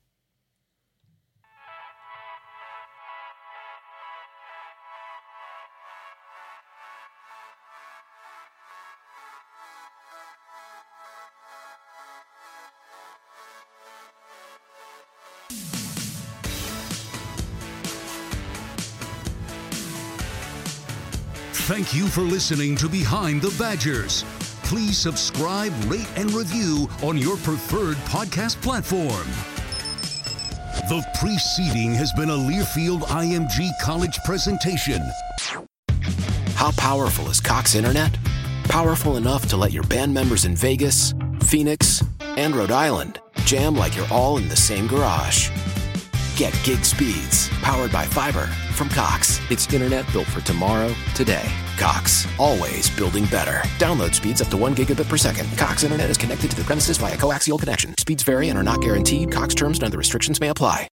E: Thank you for listening to Behind the Badgers. Please subscribe, rate, and review on your preferred podcast platform. The preceding has been a Learfield IMG College presentation.
O: How powerful is Cox Internet? Powerful enough to let your band members in Vegas, Phoenix, and Rhode Island jam like you're all in the same garage. Get gig speeds powered by fiber from Cox. It's internet built for tomorrow, today. Cox, always building better. Download speeds up to 1 gigabit per second. Cox internet is connected to the premises via coaxial connection. Speeds vary and are not guaranteed. Cox terms and other restrictions may apply.